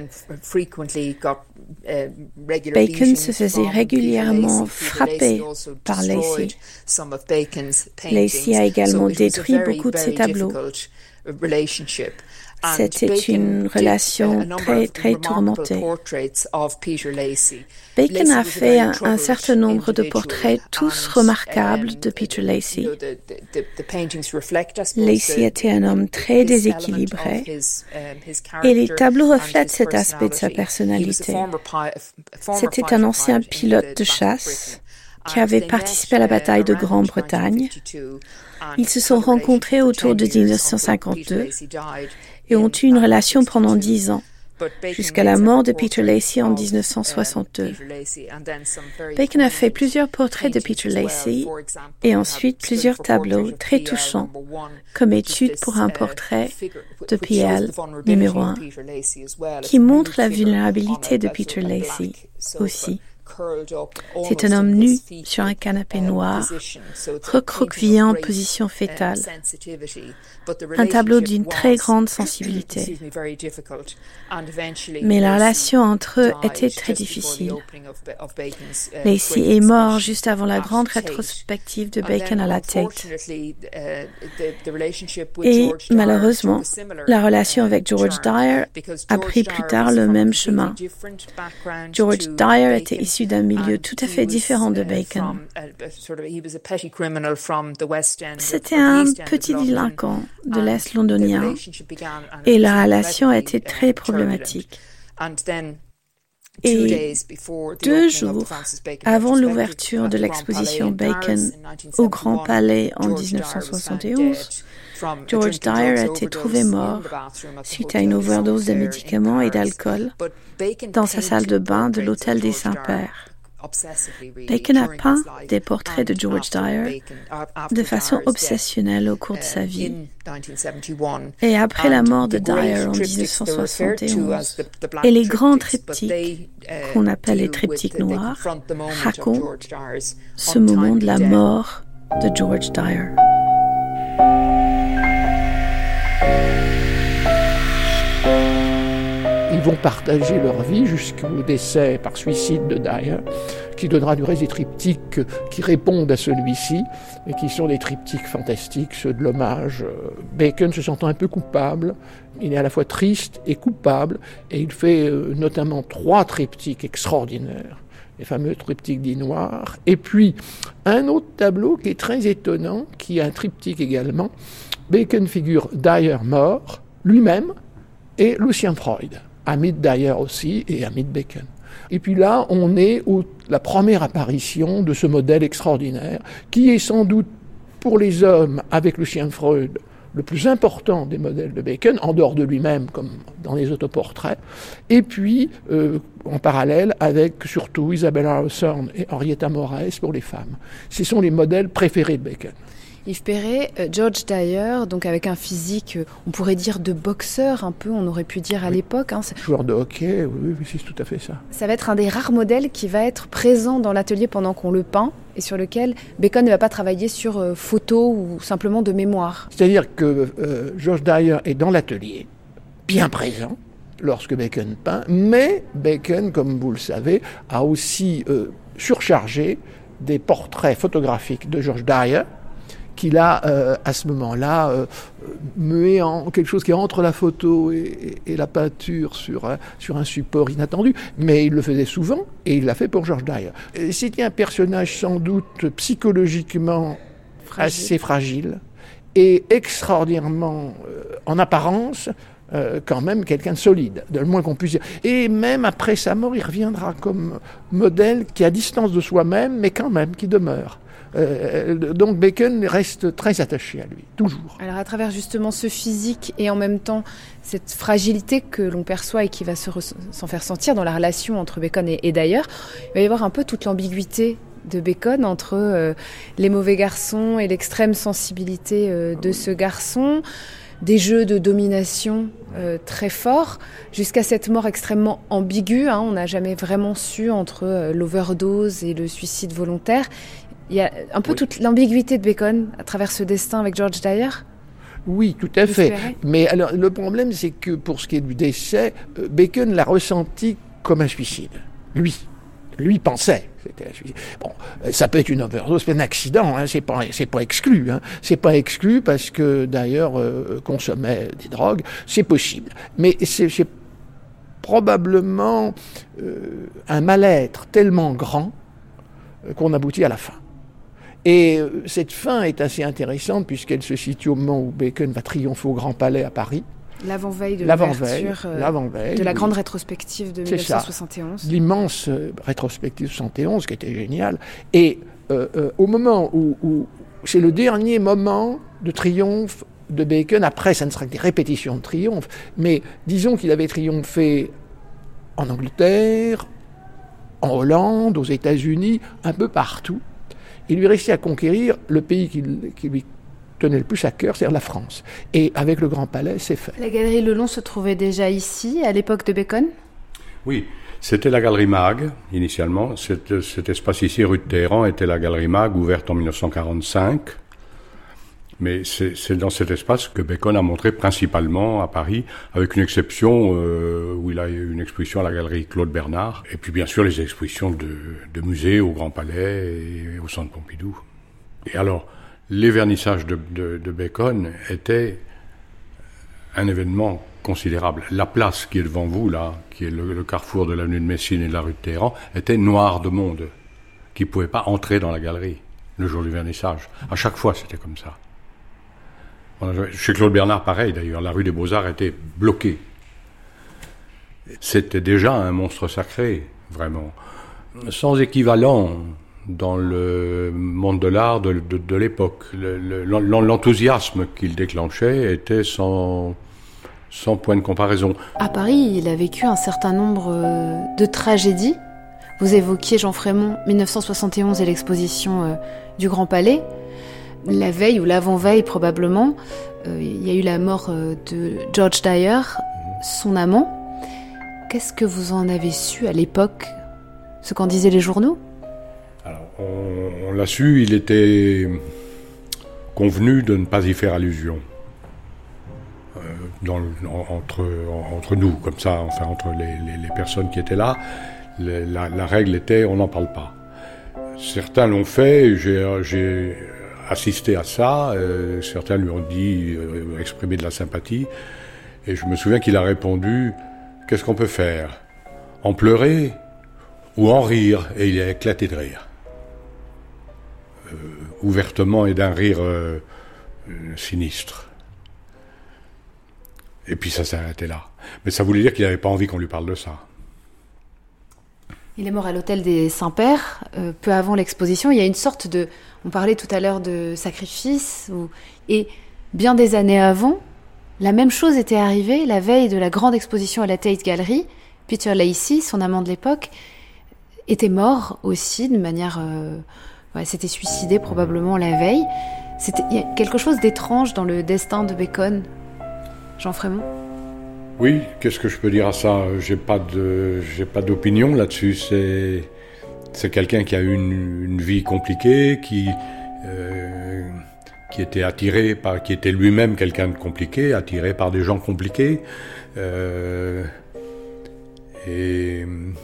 Bacon se faisait régulièrement frapper par Lacey. Lacey a également détruit beaucoup de ses tableaux. C'était une relation très, très tourmentée. Bacon a fait un, un certain nombre de portraits, tous remarquables, de Peter Lacey. Lacey était un homme très déséquilibré, et les tableaux reflètent cet aspect de sa personnalité. C'était un ancien pilote de chasse qui avait participé à la bataille de Grande-Bretagne. Ils se sont rencontrés autour de dix-neuf cent cinquante-deux et ont eu une relation pendant dix ans, jusqu'à la mort de Peter Lacey en dix-neuf cent soixante-deux. Bacon a fait plusieurs portraits de Peter Lacey et ensuite plusieurs tableaux très touchants, comme étude pour un portrait de P L numéro un, qui montre la vulnérabilité de Peter Lacey aussi. C'est un homme nu sur un canapé noir, recroquevillé en position fétale. Un tableau d'une très grande sensibilité. Mais la relation entre eux était très difficile. Lacey est mort juste avant la grande rétrospective de Bacon à la Tate. Et malheureusement, la relation avec George Dyer a pris plus tard le même chemin. George Dyer était issu d'un milieu tout à fait différent de Bacon. C'était un petit délinquant de l'Est londonien et la relation a été très problématique. Et deux jours avant l'ouverture de l'exposition Bacon au Grand Palais en dix-neuf cent soixante et onze, George Dyer a été trouvé mort suite à une overdose de médicaments et d'alcool dans sa salle de bain de l'hôtel des Saints-Pères. Bacon a peint des portraits de George Dyer de façon obsessionnelle au cours de sa vie. Et après la mort de Dyer en dix-neuf cent soixante et onze, et les grands triptyques, qu'on appelle les triptyques noirs, racontent ce moment de la mort de George Dyer. ils vont partager leur vie jusqu'au décès par suicide de Dyer, qui donnera du reste des triptyques qui répondent à celui-ci, et qui sont des triptyques fantastiques, ceux de l'hommage. Bacon se sentant un peu coupable, il est à la fois triste et coupable, et il fait euh, notamment trois triptyques extraordinaires, les fameux triptyques dits noirs, et puis un autre tableau qui est très étonnant, qui est un triptyque également. Bacon figure Dyer mort, lui-même, et Lucien Freud, ami de Dyer aussi, et ami de Bacon. Et puis là, on est à la première apparition de ce modèle extraordinaire, qui est sans doute, pour les hommes, avec Lucien Freud, le plus important des modèles de Bacon, en dehors de lui-même, comme dans les autoportraits, et puis, euh, en parallèle, avec surtout Isabella Hawthorne et Henrietta Moraes pour les femmes. Ce sont les modèles préférés de Bacon. Yves Perret, euh, George Dyer, donc avec un physique, euh, on pourrait dire de boxeur un peu, on aurait pu dire à oui. l'époque. Hein, Joueur de hockey, oui, oui, c'est tout à fait ça. Ça va être un des rares modèles qui va être présent dans l'atelier pendant qu'on le peint et sur lequel Bacon ne va pas travailler sur euh, photo ou simplement de mémoire. C'est-à-dire que euh, George Dyer est dans l'atelier, bien présent, lorsque Bacon peint, mais Bacon, comme vous le savez, a aussi euh, surchargé des portraits photographiques de George Dyer, qu'il a, euh, à ce moment-là, euh, mué en quelque chose qui est entre la photo et, et, et la peinture sur un, sur un support inattendu. Mais il le faisait souvent, et il l'a fait pour George Dyer. Et c'était un personnage sans doute psychologiquement fragile. assez fragile, et extraordinairement, euh, en apparence, euh, quand même quelqu'un de solide, de le moins qu'on puisse dire. Et même après sa mort, il reviendra comme modèle qui est à distance de soi-même, mais quand même qui demeure. Euh, donc Bacon reste très attaché à lui, toujours. Alors à travers justement ce physique et en même temps cette fragilité que l'on perçoit et qui va se re- s'en faire sentir dans la relation entre Bacon et, et Dyer, il va y avoir un peu toute l'ambiguïté de Bacon entre euh, les mauvais garçons et l'extrême sensibilité euh, de ce garçon, des jeux de domination euh, très forts, jusqu'à cette mort extrêmement ambiguë. Hein, on n'a jamais vraiment su entre euh, l'overdose et le suicide volontaire. Il y a un peu oui. toute l'ambiguïté de Bacon à travers ce destin avec George Dyer. Oui, tout à fait. Mais alors, le problème, c'est que pour ce qui est du décès, Bacon l'a ressenti comme un suicide. Lui. Lui pensait que c'était un suicide. Bon, ça peut être une overdose, c'est un accident, hein, c'est pas, c'est pas exclu. Hein. C'est pas exclu parce que, d'ailleurs, euh, consommait des drogues, c'est possible. Mais c'est, c'est probablement euh, un mal-être tellement grand euh, qu'on aboutit à la fin. Et euh, cette fin est assez intéressante puisqu'elle se situe au moment où Bacon va triompher au Grand Palais à Paris. L'avant-veille de l'avant-veille, l'ouverture euh, l'avant-veille, de la oui. grande rétrospective de dix-neuf cent soixante et onze. L'immense euh, rétrospective soixante et onze qui était géniale. Et euh, euh, au moment où, où c'est le dernier moment de triomphe de Bacon, après ça ne sera que des répétitions de triomphe, mais disons qu'il avait triomphé en Angleterre, en Hollande, aux États-Unis, un peu partout. Il lui restait à conquérir le pays qui, qui lui tenait le plus à cœur, c'est-à-dire la France. Et avec le Grand Palais, c'est fait. La galerie Lelon se trouvait déjà ici, à l'époque de Bacon ? Oui, c'était la galerie Mag, initialement. Cet, cet espace ici, rue de Téhéran, était la galerie Mag, ouverte en dix-neuf cent quarante-cinq. Mais c'est, c'est dans cet espace que Bacon a montré principalement à Paris, avec une exception euh, où il a eu une exposition à la galerie Claude Bernard, et puis bien sûr les expositions de, de musées au Grand Palais et au Centre Pompidou. Et alors, les vernissages de, de, de Bacon étaient un événement considérable. La place qui est devant vous, là, qui est le, le carrefour de l'avenue de Messine et de la rue de Téhéran, était noire de monde, qui ne pouvait pas entrer dans la galerie le jour du vernissage. À chaque fois, c'était comme ça. Chez Claude Bernard, pareil d'ailleurs, la rue des Beaux-Arts était bloquée. C'était déjà un monstre sacré, vraiment. Sans équivalent dans le monde de l'art de, de, de l'époque. Le, le, l'enthousiasme qu'il déclenchait était sans, sans point de comparaison. À Paris, il a vécu un certain nombre de tragédies. Vous évoquiez, Jean Frémont, dix-neuf cent soixante et onze et l'exposition du Grand Palais. La veille ou l'avant-veille probablement, euh, il y a eu la mort euh, de George Dyer, son amant. Qu'est-ce que vous en avez su à l'époque, ce qu'en disaient les journaux ? Alors, on, on l'a su, il était convenu de ne pas y faire allusion. Euh, dans le, entre, entre nous, comme ça, enfin entre les, les, les personnes qui étaient là. Les, la, la règle était, on n'en parle pas. Certains l'ont fait, j'ai, j'ai assisté à ça, euh, certains lui ont dit, euh, exprimé de la sympathie, et je me souviens qu'il a répondu, qu'est-ce qu'on peut faire ? En pleurer ou en rire ? Et il a éclaté de rire. Euh, ouvertement et d'un rire euh, euh, sinistre. Et puis ça s'est arrêté là. Mais ça voulait dire qu'il n'avait pas envie qu'on lui parle de ça. Il est mort à l'hôtel des Saints-Pères, euh, peu avant l'exposition. Il y a une sorte de... On parlait tout à l'heure de sacrifice. Ou, et bien des années avant, la même chose était arrivée la veille de la grande exposition à la Tate Gallery. Peter Lacey, son amant de l'époque, était mort aussi de manière... Euh, ouais, s'était suicidé probablement la veille. C'était, il y a quelque chose d'étrange dans le destin de Bacon. Jean Frémont ? Oui, qu'est-ce que je peux dire à ça ? J'ai pas de, j'ai pas d'opinion là-dessus. C'est, c'est quelqu'un qui a eu une, une vie compliquée, qui, euh, qui était attiré par, qui était lui-même quelqu'un de compliqué, attiré par des gens compliqués, euh, et,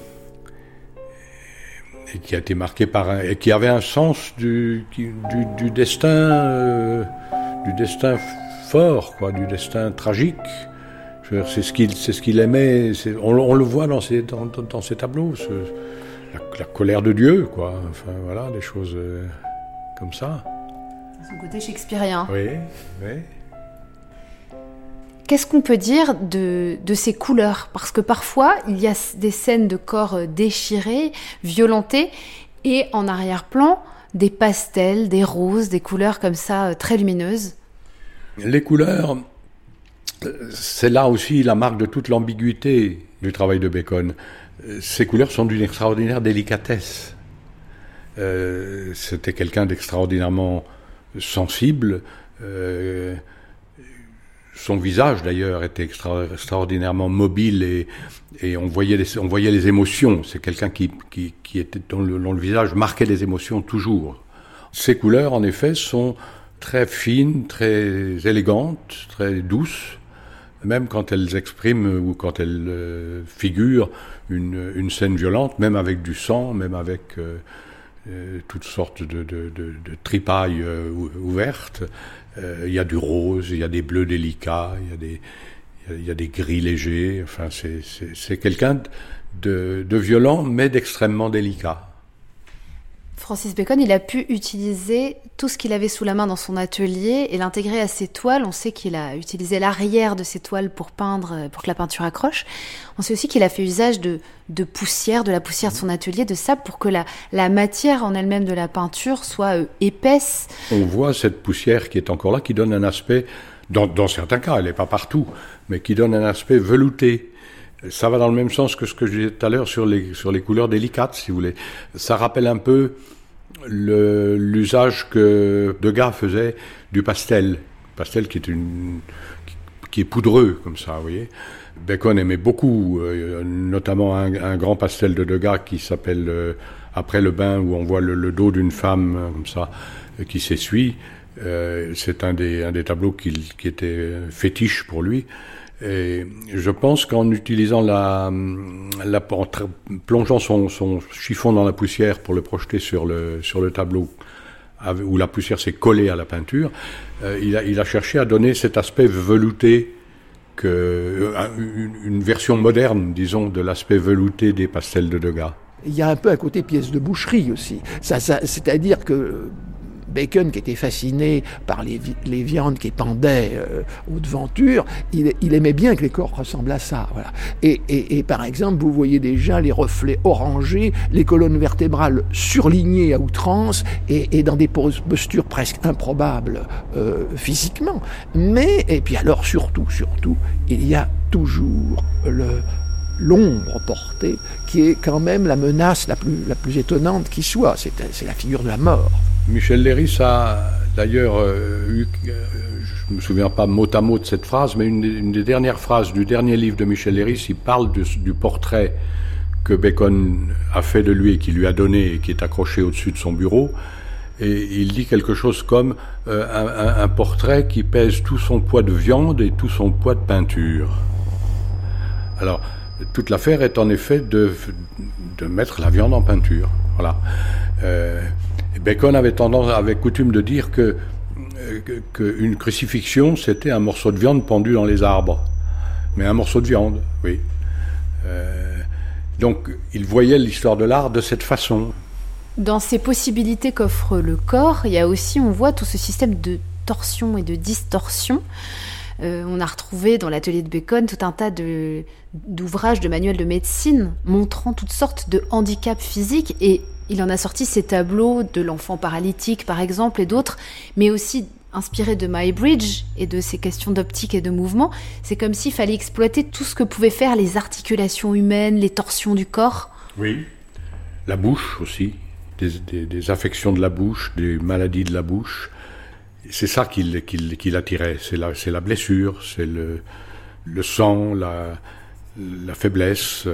et qui a été marqué par un, et qui avait un sens du, du, du destin, euh, du destin fort, quoi, du destin tragique. Je veux dire, c'est ce qu'il, c'est ce qu'il aimait. C'est, on, on le voit dans ses, dans, dans ses tableaux, ce, la, la colère de Dieu, quoi. Enfin, voilà, des choses euh, comme ça. Son côté shakespearien. Oui, oui. Qu'est-ce qu'on peut dire de, de ces couleurs ? Parce que parfois, il y a des scènes de corps déchirés, violentés, et en arrière-plan, des pastels, des roses, des couleurs comme ça, très lumineuses. Les couleurs, c'est là aussi la marque de toute l'ambiguïté du travail de Bacon. Ces couleurs sont d'une extraordinaire délicatesse. Euh, c'était quelqu'un d'extraordinairement sensible. Euh, son visage, d'ailleurs, était extra, extraordinairement mobile et, et on, voyait les, on voyait les émotions. C'est quelqu'un qui, qui, qui était, dont le, dont le visage marquait les émotions toujours. Ces couleurs, en effet, sont très fines, très élégantes, très douces, même quand elles expriment ou quand elles euh, figurent une, une scène violente, même avec du sang, même avec euh, euh, toutes sortes de, de, de, de tripailles euh, ouvertes. Euh, il y a du rose, il y a des bleus délicats, il y a des, il y a des gris légers. Enfin, c'est, c'est, c'est quelqu'un de, de violent, mais d'extrêmement délicat. Francis Bacon, il a pu utiliser tout ce qu'il avait sous la main dans son atelier et l'intégrer à ses toiles. On sait qu'il a utilisé l'arrière de ses toiles pour peindre, pour que la peinture accroche. On sait aussi qu'il a fait usage de, de poussière, de la poussière de son atelier, de sable, pour que la, la matière en elle-même de la peinture soit euh, épaisse. On voit cette poussière qui est encore là, qui donne un aspect, dans, dans certains cas, elle n'est pas partout, mais qui donne un aspect velouté. Ça va dans le même sens que ce que je disais tout à l'heure sur les, sur les couleurs délicates, si vous voulez. Ça rappelle un peu le, l'usage que Degas faisait du pastel. Pastel qui est, une, qui, qui est poudreux, comme ça, vous voyez. Bacon aimait beaucoup, euh, notamment un, un grand pastel de Degas qui s'appelle euh, Après le bain, où on voit le, le dos d'une femme, euh, comme ça, euh, qui s'essuie. Euh, c'est un des, un des tableaux qui, qui était fétiche pour lui. Et je pense qu'en utilisant la, la en tra- plongeant son, son chiffon dans la poussière pour le projeter sur le, sur le tableau, où la poussière s'est collée à la peinture, euh, il, a, il a cherché à donner cet aspect velouté, que, euh, une, une version moderne, disons, de l'aspect velouté des pastels de Degas. Il y a un peu un côté pièce de boucherie aussi. Ça, ça, c'est-à-dire que Bacon, qui était fasciné par les, vi- les viandes qui pendaient euh, aux devantures, il, il aimait bien que les corps ressemblent à ça. Voilà. Et, et, et par exemple, vous voyez déjà les reflets orangés, les colonnes vertébrales surlignées à outrance et, et dans des postures presque improbables euh, physiquement. Mais, et puis alors surtout, surtout, il y a toujours le... l'ombre portée, qui est quand même la menace la plus, la plus étonnante qui soit. C'est, c'est la figure de la mort. Michel Leiris a d'ailleurs euh, eu, euh, je ne me souviens pas mot à mot de cette phrase, mais une, une des dernières phrases du dernier livre de Michel Leiris, il parle de, du portrait que Bacon a fait de lui et qui lui a donné et qui est accroché au-dessus de son bureau. et il dit quelque chose comme euh, un, un portrait qui pèse tout son poids de viande et tout son poids de peinture. Alors, toute l'affaire est en effet de, de mettre la viande en peinture. Voilà. Euh, Bacon avait tendance, avait coutume de dire que, que, que une crucifixion, c'était un morceau de viande pendu dans les arbres. Mais un morceau de viande, oui. Euh, donc, il voyait l'histoire de l'art de cette façon. Dans ces possibilités qu'offre le corps, il y a aussi, on voit tout ce système de torsion et de distorsion. Euh, on a retrouvé dans l'atelier de Bacon tout un tas de, d'ouvrages, de manuels de médecine montrant toutes sortes de handicaps physiques, et il en a sorti ces tableaux de l'enfant paralytique par exemple et d'autres, mais aussi inspirés de Muybridge et de ces questions d'optique et de mouvement. C'est comme s'il fallait exploiter tout ce que pouvaient faire les articulations humaines, les torsions du corps. Oui, la bouche aussi. Des, des, des affections de la bouche, des maladies de la bouche. C'est ça qui, qui, qui l'attirait. C'est la, c'est la blessure, c'est le, le sang, la, la faiblesse.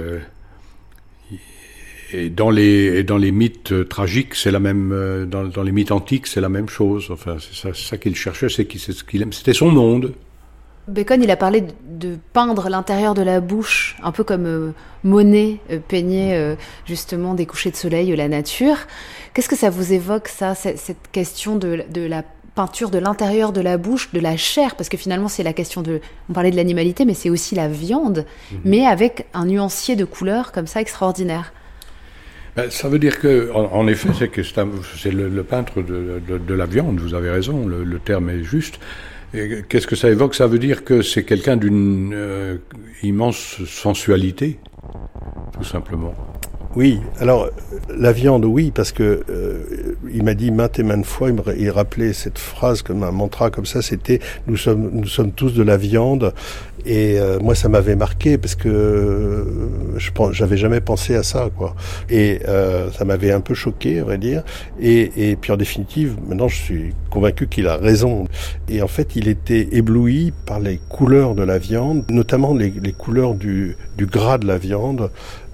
Et dans les, et dans les mythes tragiques, c'est la même. Dans, dans les mythes antiques, c'est la même chose. Enfin, c'est ça, c'est ça qu'il cherchait, c'est qu'il, c'est ce qu'il aime. C'était son monde. Bacon, il a parlé de peindre l'intérieur de la bouche, un peu comme euh, Monet euh, peignait euh, justement des couchers de soleil, euh, la nature. Qu'est-ce que ça vous évoque, ça, cette, cette question de, de la peinture de l'intérieur de la bouche, de la chair? Parce que finalement, c'est la question de... On parlait de l'animalité, mais c'est aussi la viande, mmh. mais avec un nuancier de couleurs comme ça extraordinaire. Ben, ça veut dire que, en, en effet, c'est que c'est, un, c'est le, le peintre de, de, de la viande, vous avez raison, le, le terme est juste. Et qu'est-ce que ça évoque? Ça veut dire que c'est quelqu'un d'une euh, immense sensualité, tout simplement. Oui, alors la viande, oui, parce que euh, il m'a dit maintes et maintes fois, il, me, il rappelait cette phrase comme un mantra comme ça, c'était « nous sommes, nous sommes tous de la viande ». Et euh, moi, ça m'avait marqué parce que euh, je j'avais jamais pensé à ça, quoi. Et euh, ça m'avait un peu choqué, à vrai dire. Et, et puis en définitive, maintenant, je suis convaincu qu'il a raison. Et en fait, il était ébloui par les couleurs de la viande, notamment les, les couleurs du, du gras de la viande.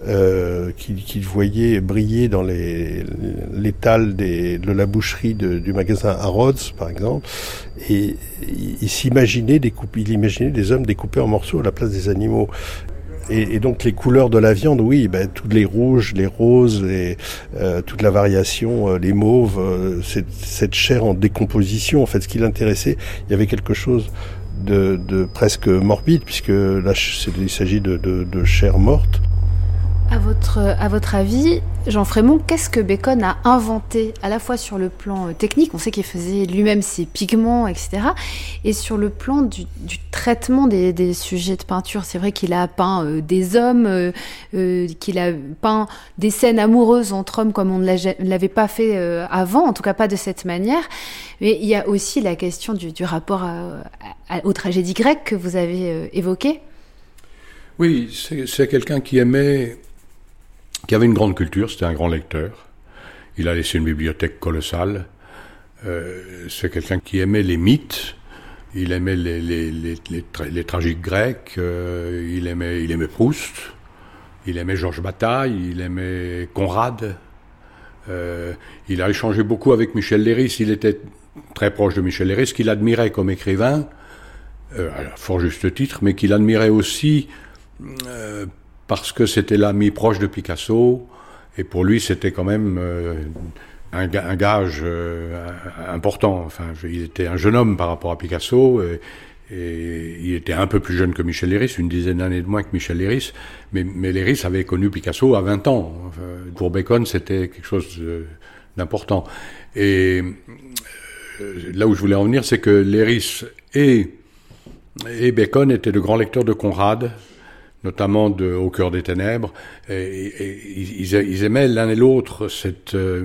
Euh, qu'il, qu'il voyait briller dans les l'étal des, de la boucherie de, du magasin Harrods, par exemple, et il, il s'imaginait découper, il imaginait des hommes découpés en morceaux à la place des animaux. Et, et donc les couleurs de la viande, oui, ben toutes les rouges, les roses, les, euh, toute la variation, euh, les mauves, euh, cette, cette chair en décomposition. En fait, ce qui l'intéressait, il y avait quelque chose de, de presque morbide, puisque là, c'est, il s'agit de, de, de chair morte. À votre, à votre avis, Jean Frémont, qu'est-ce que Bacon a inventé à la fois sur le plan technique, on sait qu'il faisait lui-même ses pigments, et cetera, et sur le plan du, du traitement des, des sujets de peinture? C'est vrai qu'il a peint euh, des hommes, euh, euh, qu'il a peint des scènes amoureuses entre hommes comme on ne l'avait pas fait euh, avant, en tout cas pas de cette manière. Mais il y a aussi la question du, du rapport à, à, aux tragédies grecques que vous avez euh, évoquées. Oui, c'est, c'est quelqu'un qui aimait... qui avait une grande culture, c'était un grand lecteur. Il a laissé une bibliothèque colossale. Euh, c'est quelqu'un qui aimait les mythes, il aimait les, les, les, les, tra- les tragiques grecs, euh, il, aimait, il aimait Proust, il aimait Georges Bataille, il aimait Conrad. Euh, il a échangé beaucoup avec Michel Leiris, il était très proche de Michel Leiris, qu'il admirait comme écrivain, euh, à fort juste titre, mais qu'il admirait aussi... Euh, parce que c'était l'ami proche de Picasso, et pour lui c'était quand même euh, un, un gage euh, important. Enfin, il était un jeune homme par rapport à Picasso, et, et il était un peu plus jeune que Michel Leiris, une dizaine d'années de moins que Michel Leiris, mais, mais Leiris avait connu Picasso à vingt ans. Enfin, pour Bacon, c'était quelque chose de, d'important. Et euh, là où je voulais en venir, c'est que Leiris et, et Bacon étaient de grands lecteurs de Conrad, notamment de Au cœur des ténèbres, et, et, et ils, ils aimaient l'un et l'autre cette, euh,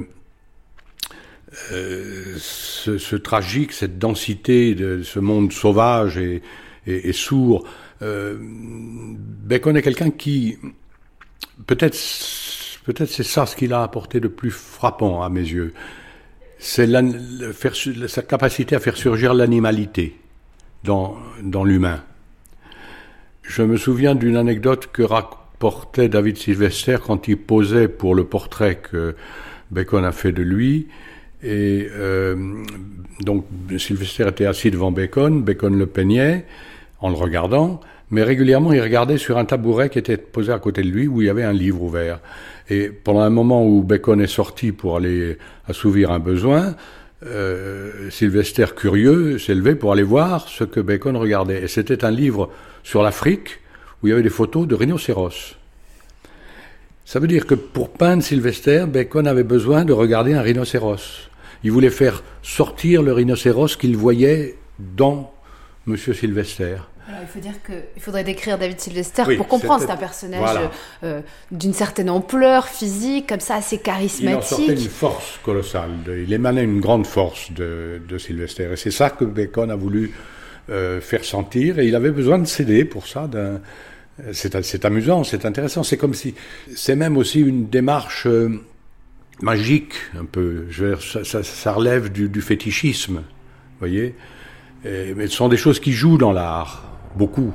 euh, ce, ce tragique, cette densité de ce monde sauvage et, et, et sourd. Euh, Bacon est quelqu'un qui, peut-être, peut-être c'est ça ce qu'il a apporté de plus frappant à mes yeux, c'est la, le, faire, sa capacité à faire surgir l'animalité dans, dans l'humain. Je me souviens d'une anecdote que rapportait David Sylvester quand il posait pour le portrait que Bacon a fait de lui, Et euh, donc Sylvester était assis devant Bacon, Bacon le peignait en le regardant, mais régulièrement il regardait sur un tabouret qui était posé à côté de lui où il y avait un livre ouvert. Et pendant un moment où Bacon est sorti pour aller assouvir un besoin, euh, Sylvester, curieux, s'est levé pour aller voir ce que Bacon regardait. Et c'était un livre sur l'Afrique où il y avait des photos de rhinocéros. Ça veut dire que pour peindre Sylvester, Bacon avait besoin de regarder un rhinocéros. Il voulait faire sortir le rhinocéros qu'il voyait dans Monsieur Sylvester. Alors, il faut dire qu'il faudrait décrire David Sylvester oui, pour comprendre. c'est un personnage voilà. euh, d'une certaine ampleur physique, comme ça, assez charismatique. Il en sortait une force colossale. De, il émanait une grande force de, de Sylvester. Et c'est ça que Bacon a voulu euh, faire sentir. Et il avait besoin de s'aider pour ça. D'un, c'est, c'est amusant, c'est intéressant. C'est comme si... C'est même aussi une démarche euh, magique, un peu. Je veux dire, ça, ça, ça relève du, du fétichisme, vous voyez. Et, mais ce sont des choses qui jouent dans l'art. Beaucoup.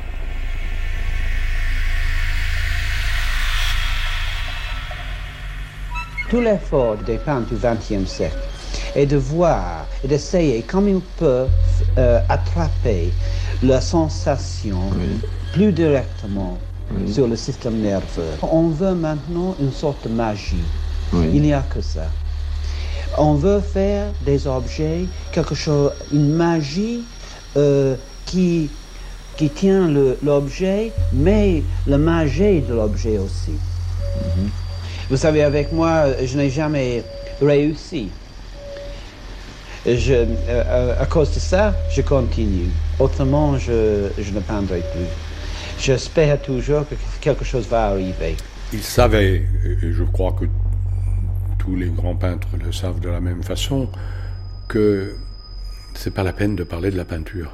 Tout l'effort des peintres du vingtième siècle est de voir et d'essayer comme ils peuvent euh, attraper la sensation oui. plus directement oui. sur le système nerveux. On veut maintenant une sorte de magie. Oui. Il n'y a que ça. On veut faire des objets, quelque chose, une magie euh, qui qui tient le, l'objet, mais la magie de l'objet aussi. Mm-hmm. Vous savez, avec moi, je n'ai jamais réussi. Je, euh, à cause de ça, je continue. Autrement, je, je ne peindrai plus. J'espère toujours que quelque chose va arriver. Il savait, et je crois que tous les grands peintres le savent de la même façon, que c'est pas la peine de parler de la peinture.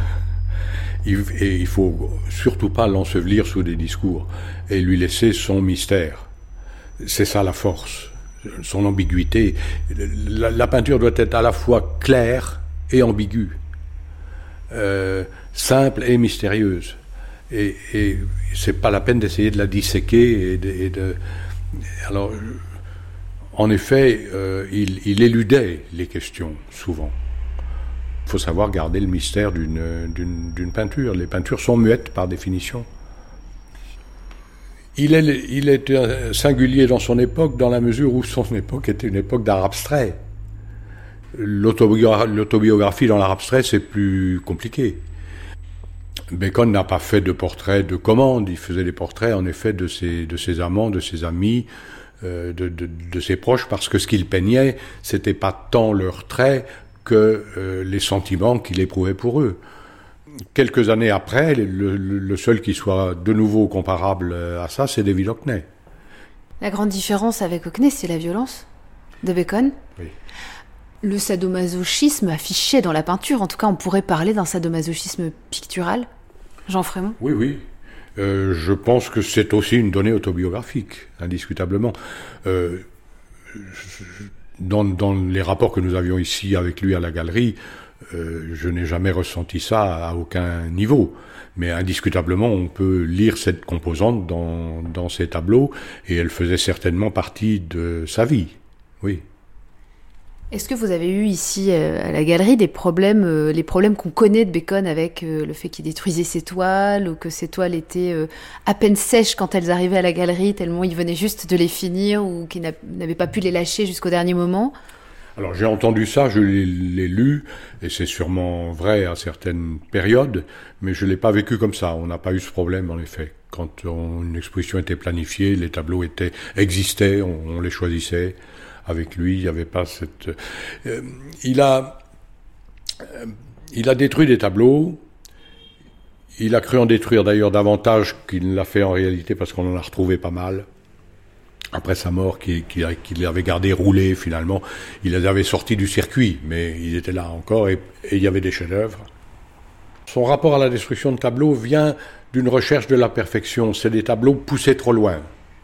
Et il faut surtout pas l'ensevelir sous des discours et lui laisser son mystère. C'est ça la force, son ambiguïté. La, la peinture doit être à la fois claire et ambiguë, euh, simple et mystérieuse. Et, et c'est pas la peine d'essayer de la disséquer. Et de, et de... Alors, en effet, euh, il, il éludait les questions souvent. Il faut savoir garder le mystère d'une, d'une, d'une peinture. Les peintures sont muettes par définition. Il est, il est singulier dans son époque, dans la mesure où son époque était une époque d'art abstrait. L'autobiographie, l'autobiographie dans l'art abstrait, c'est plus compliqué. Bacon n'a pas fait de portraits de commande. Il faisait des portraits, en effet, de ses, de ses amants, de ses amis, euh, de, de, de ses proches, parce que ce qu'il peignait, c'était pas tant leurs traits que euh, les sentiments qu'il éprouvait pour eux. Quelques années après, le, le seul qui soit de nouveau comparable à ça, c'est David Hockney. La grande différence avec Hockney, c'est la violence de Bacon. Oui. Le sadomasochisme affiché dans la peinture, en tout cas, on pourrait parler d'un sadomasochisme pictural. Jean Frémont ? Oui, oui. Euh, je pense que c'est aussi une donnée autobiographique, indiscutablement. Euh, je, Dans, dans les rapports que nous avions ici avec lui à la galerie, euh, je n'ai jamais ressenti ça à aucun niveau. Mais indiscutablement, on peut lire cette composante dans, dans ses tableaux, et elle faisait certainement partie de sa vie, oui. Est-ce que vous avez eu ici euh, à la galerie des problèmes, euh, les problèmes qu'on connaît de Bacon avec euh, le fait qu'il détruisait ses toiles, ou que ses toiles étaient euh, à peine sèches quand elles arrivaient à la galerie, tellement il venait juste de les finir, ou qu'il n'a, n'avait pas pu les lâcher jusqu'au dernier moment ? Alors j'ai entendu ça, je l'ai, l'ai lu, et c'est sûrement vrai à certaines périodes, mais je ne l'ai pas vécu comme ça. On n'a pas eu ce problème en effet. Quand on, une exposition était planifiée, les tableaux étaient, existaient, on, on les choisissait. Avec lui, il n'y avait pas cette... Euh, il a, euh, il a détruit des tableaux. Il a cru en détruire d'ailleurs davantage qu'il ne l'a fait en réalité, parce qu'on en a retrouvé pas mal. Après sa mort, qu'il, qu'il, qu'il avait gardé roulés finalement. Il les avait sortis du circuit, mais ils étaient là encore, et, et il y avait des chefs-d'œuvre. Son rapport à la destruction de tableaux vient d'une recherche de la perfection. C'est des tableaux poussés trop loin.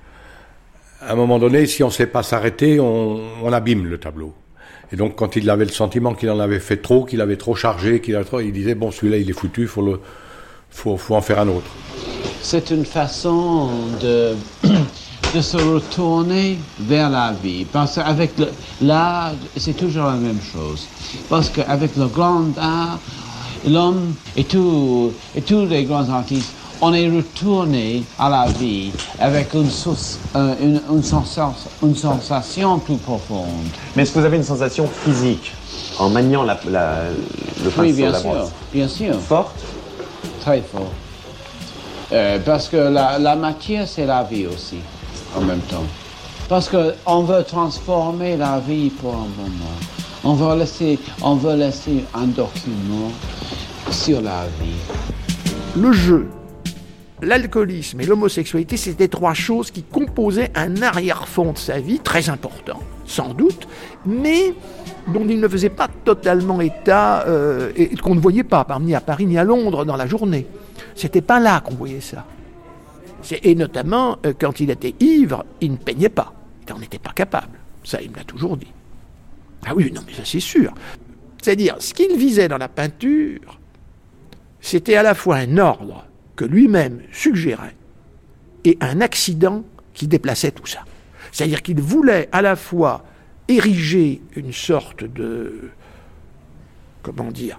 À un moment donné, si on ne sait pas s'arrêter, on, on abîme le tableau. Et donc, quand il avait le sentiment qu'il en avait fait trop, qu'il avait trop chargé, qu'il avait trop, il disait, bon, celui-là, il est foutu, il faut, le, faut, faut en faire un autre. C'est une façon de, de se retourner vers la vie. Parce qu'avec le, l'art, c'est toujours la même chose. Parce qu'avec le grand art, l'homme et, tout, et tous les grands artistes, on est retourné à la vie avec une, source, euh, une, une, sensation, une sensation plus profonde. Mais est-ce que vous avez une sensation physique en maniant la, la, le pinceau? Oui, bien la sûr, brosse. bien sûr. Forte? Très fort. Euh, parce que la, la matière, c'est la vie aussi, en même temps. Parce qu'on veut transformer la vie pour un moment. On veut laisser, on veut laisser un document sur la vie. Le jeu, l'alcoolisme et l'homosexualité, c'était trois choses qui composaient un arrière-fond de sa vie, très important, sans doute, mais dont il ne faisait pas totalement état euh, et qu'on ne voyait pas, ni à Paris ni à Londres dans la journée. C'était pas là qu'on voyait ça. Et notamment, euh, quand il était ivre, il ne peignait pas. Il n'en était pas capable. Ça, il me l'a toujours dit. Ah oui, non, mais ça c'est sûr. C'est-à-dire, ce qu'il visait dans la peinture, c'était à la fois un ordre que lui-même suggérait et un accident qui déplaçait tout ça. C'est-à-dire qu'il voulait à la fois ériger une sorte de... comment dire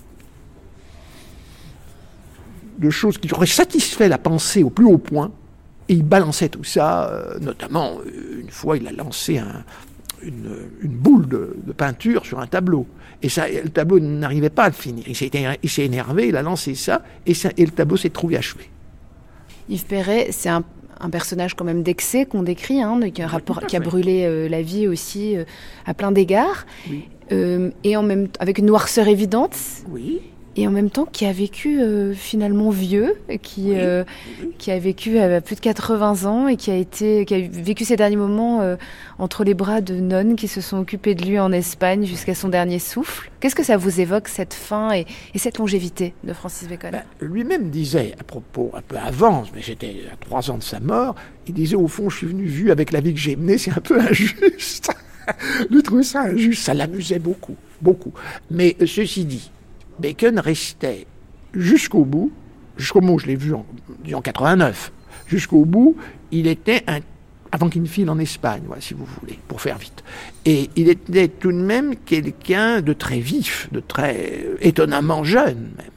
de choses qui auraient satisfait la pensée au plus haut point, et il balançait tout ça, euh, notamment, une fois, il a lancé un, une, une boule de, de peinture sur un tableau, et ça, le tableau n'arrivait pas à le finir. Il s'est, il s'est énervé, il a lancé ça, et, ça, et le tableau s'est trouvé achevé. Yves Perret, c'est un, un personnage quand même d'excès qu'on décrit, hein, qui, a, rapport, qui a brûlé euh, la vie aussi euh, à plein d'égards, oui. euh, et en même, avec une noirceur évidente. Oui. Et en même temps, qui a vécu euh, finalement vieux, qui, oui, euh, oui. qui a vécu à plus de quatre-vingts ans et qui a, été, qui a vécu ces derniers moments euh, entre les bras de nonnes qui se sont occupées de lui en Espagne jusqu'à son dernier souffle. Qu'est-ce que ça vous évoque, cette fin et, et cette longévité de Francis Bacon? Ben, lui-même disait, à propos, un peu avant, mais j'étais à trois ans de sa mort, il disait, au fond, je suis venu vu avec la vie que j'ai menée, c'est un peu injuste. Lui trouvait ça injuste, ça l'amusait beaucoup, beaucoup. Mais ceci dit, Bacon restait jusqu'au bout, jusqu'au moment où je l'ai vu en, en quatre-vingt-neuf, jusqu'au bout, il était un, avant qu'il ne file en Espagne, voilà, si vous voulez, pour faire vite. Et il était tout de même quelqu'un de très vif, de très étonnamment jeune même.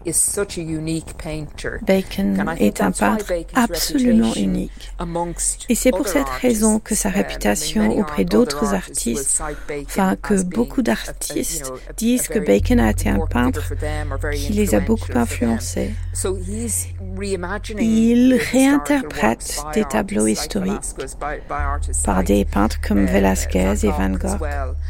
Bacon est un peintre absolument unique. Et c'est pour cette raison que sa réputation auprès d'autres artistes, enfin que beaucoup d'artistes disent que Bacon a été un peintre qui les a beaucoup influencés. Il réinterprète des tableaux historiques par des peintres comme Velázquez et Van Gogh.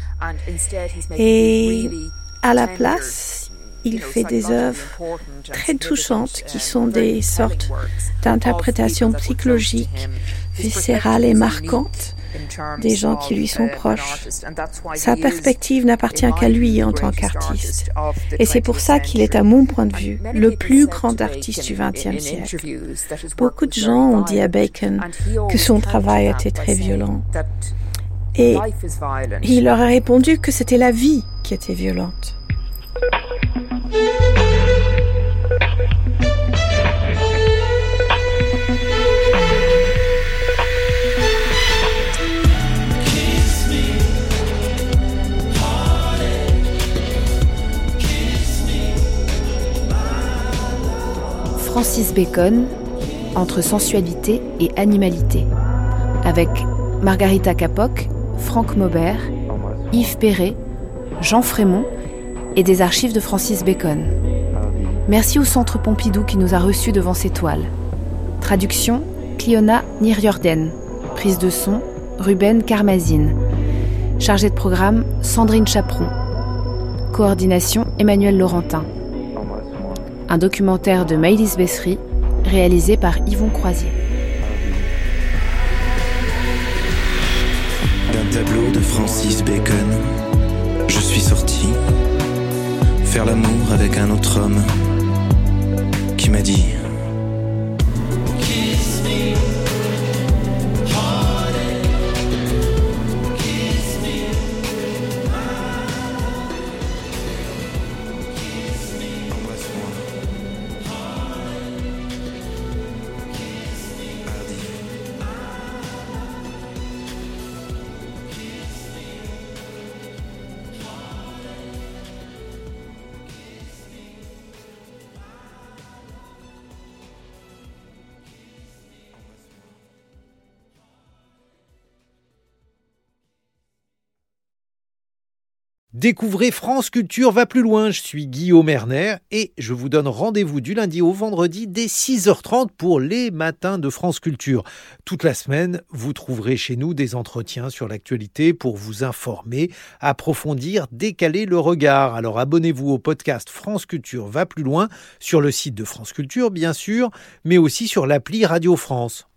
Et à la place, il fait des œuvres très touchantes qui sont des sortes d'interprétations psychologiques, viscérales et marquantes des gens qui lui sont proches. Sa perspective n'appartient qu'à lui en tant qu'artiste. Et c'est pour ça qu'il est, à mon point de vue, le plus grand artiste du vingtième siècle. Beaucoup de gens ont dit à Bacon que son travail était très violent. Et il leur a répondu que c'était la vie qui était violente. Francis Bacon, entre sensualité et animalité, avec Margarita Capoc, Franck Maubert, Yves Perret, Jean Frémont et des archives de Francis Bacon. Merci au Centre Pompidou qui nous a reçus devant ses toiles. Traduction, Cliona Niriorden. Prise de son, Ruben Karmazine. Chargée de programme, Sandrine Chaperon. Coordination, Emmanuel Laurentin. Un documentaire de Maëlys Bessery, réalisé par Yvon Croisier. D'un tableau de Francis Bacon, je suis sorti faire l'amour avec un autre homme qui m'a dit Découvrez France Culture va plus loin, je suis Guillaume Erner et je vous donne rendez-vous du lundi au vendredi dès six heures trente pour les matins de France Culture. Toute la semaine, vous trouverez chez nous des entretiens sur l'actualité pour vous informer, approfondir, décaler le regard. Alors abonnez-vous au podcast France Culture va plus loin sur le site de France Culture bien sûr, mais aussi sur l'appli Radio France.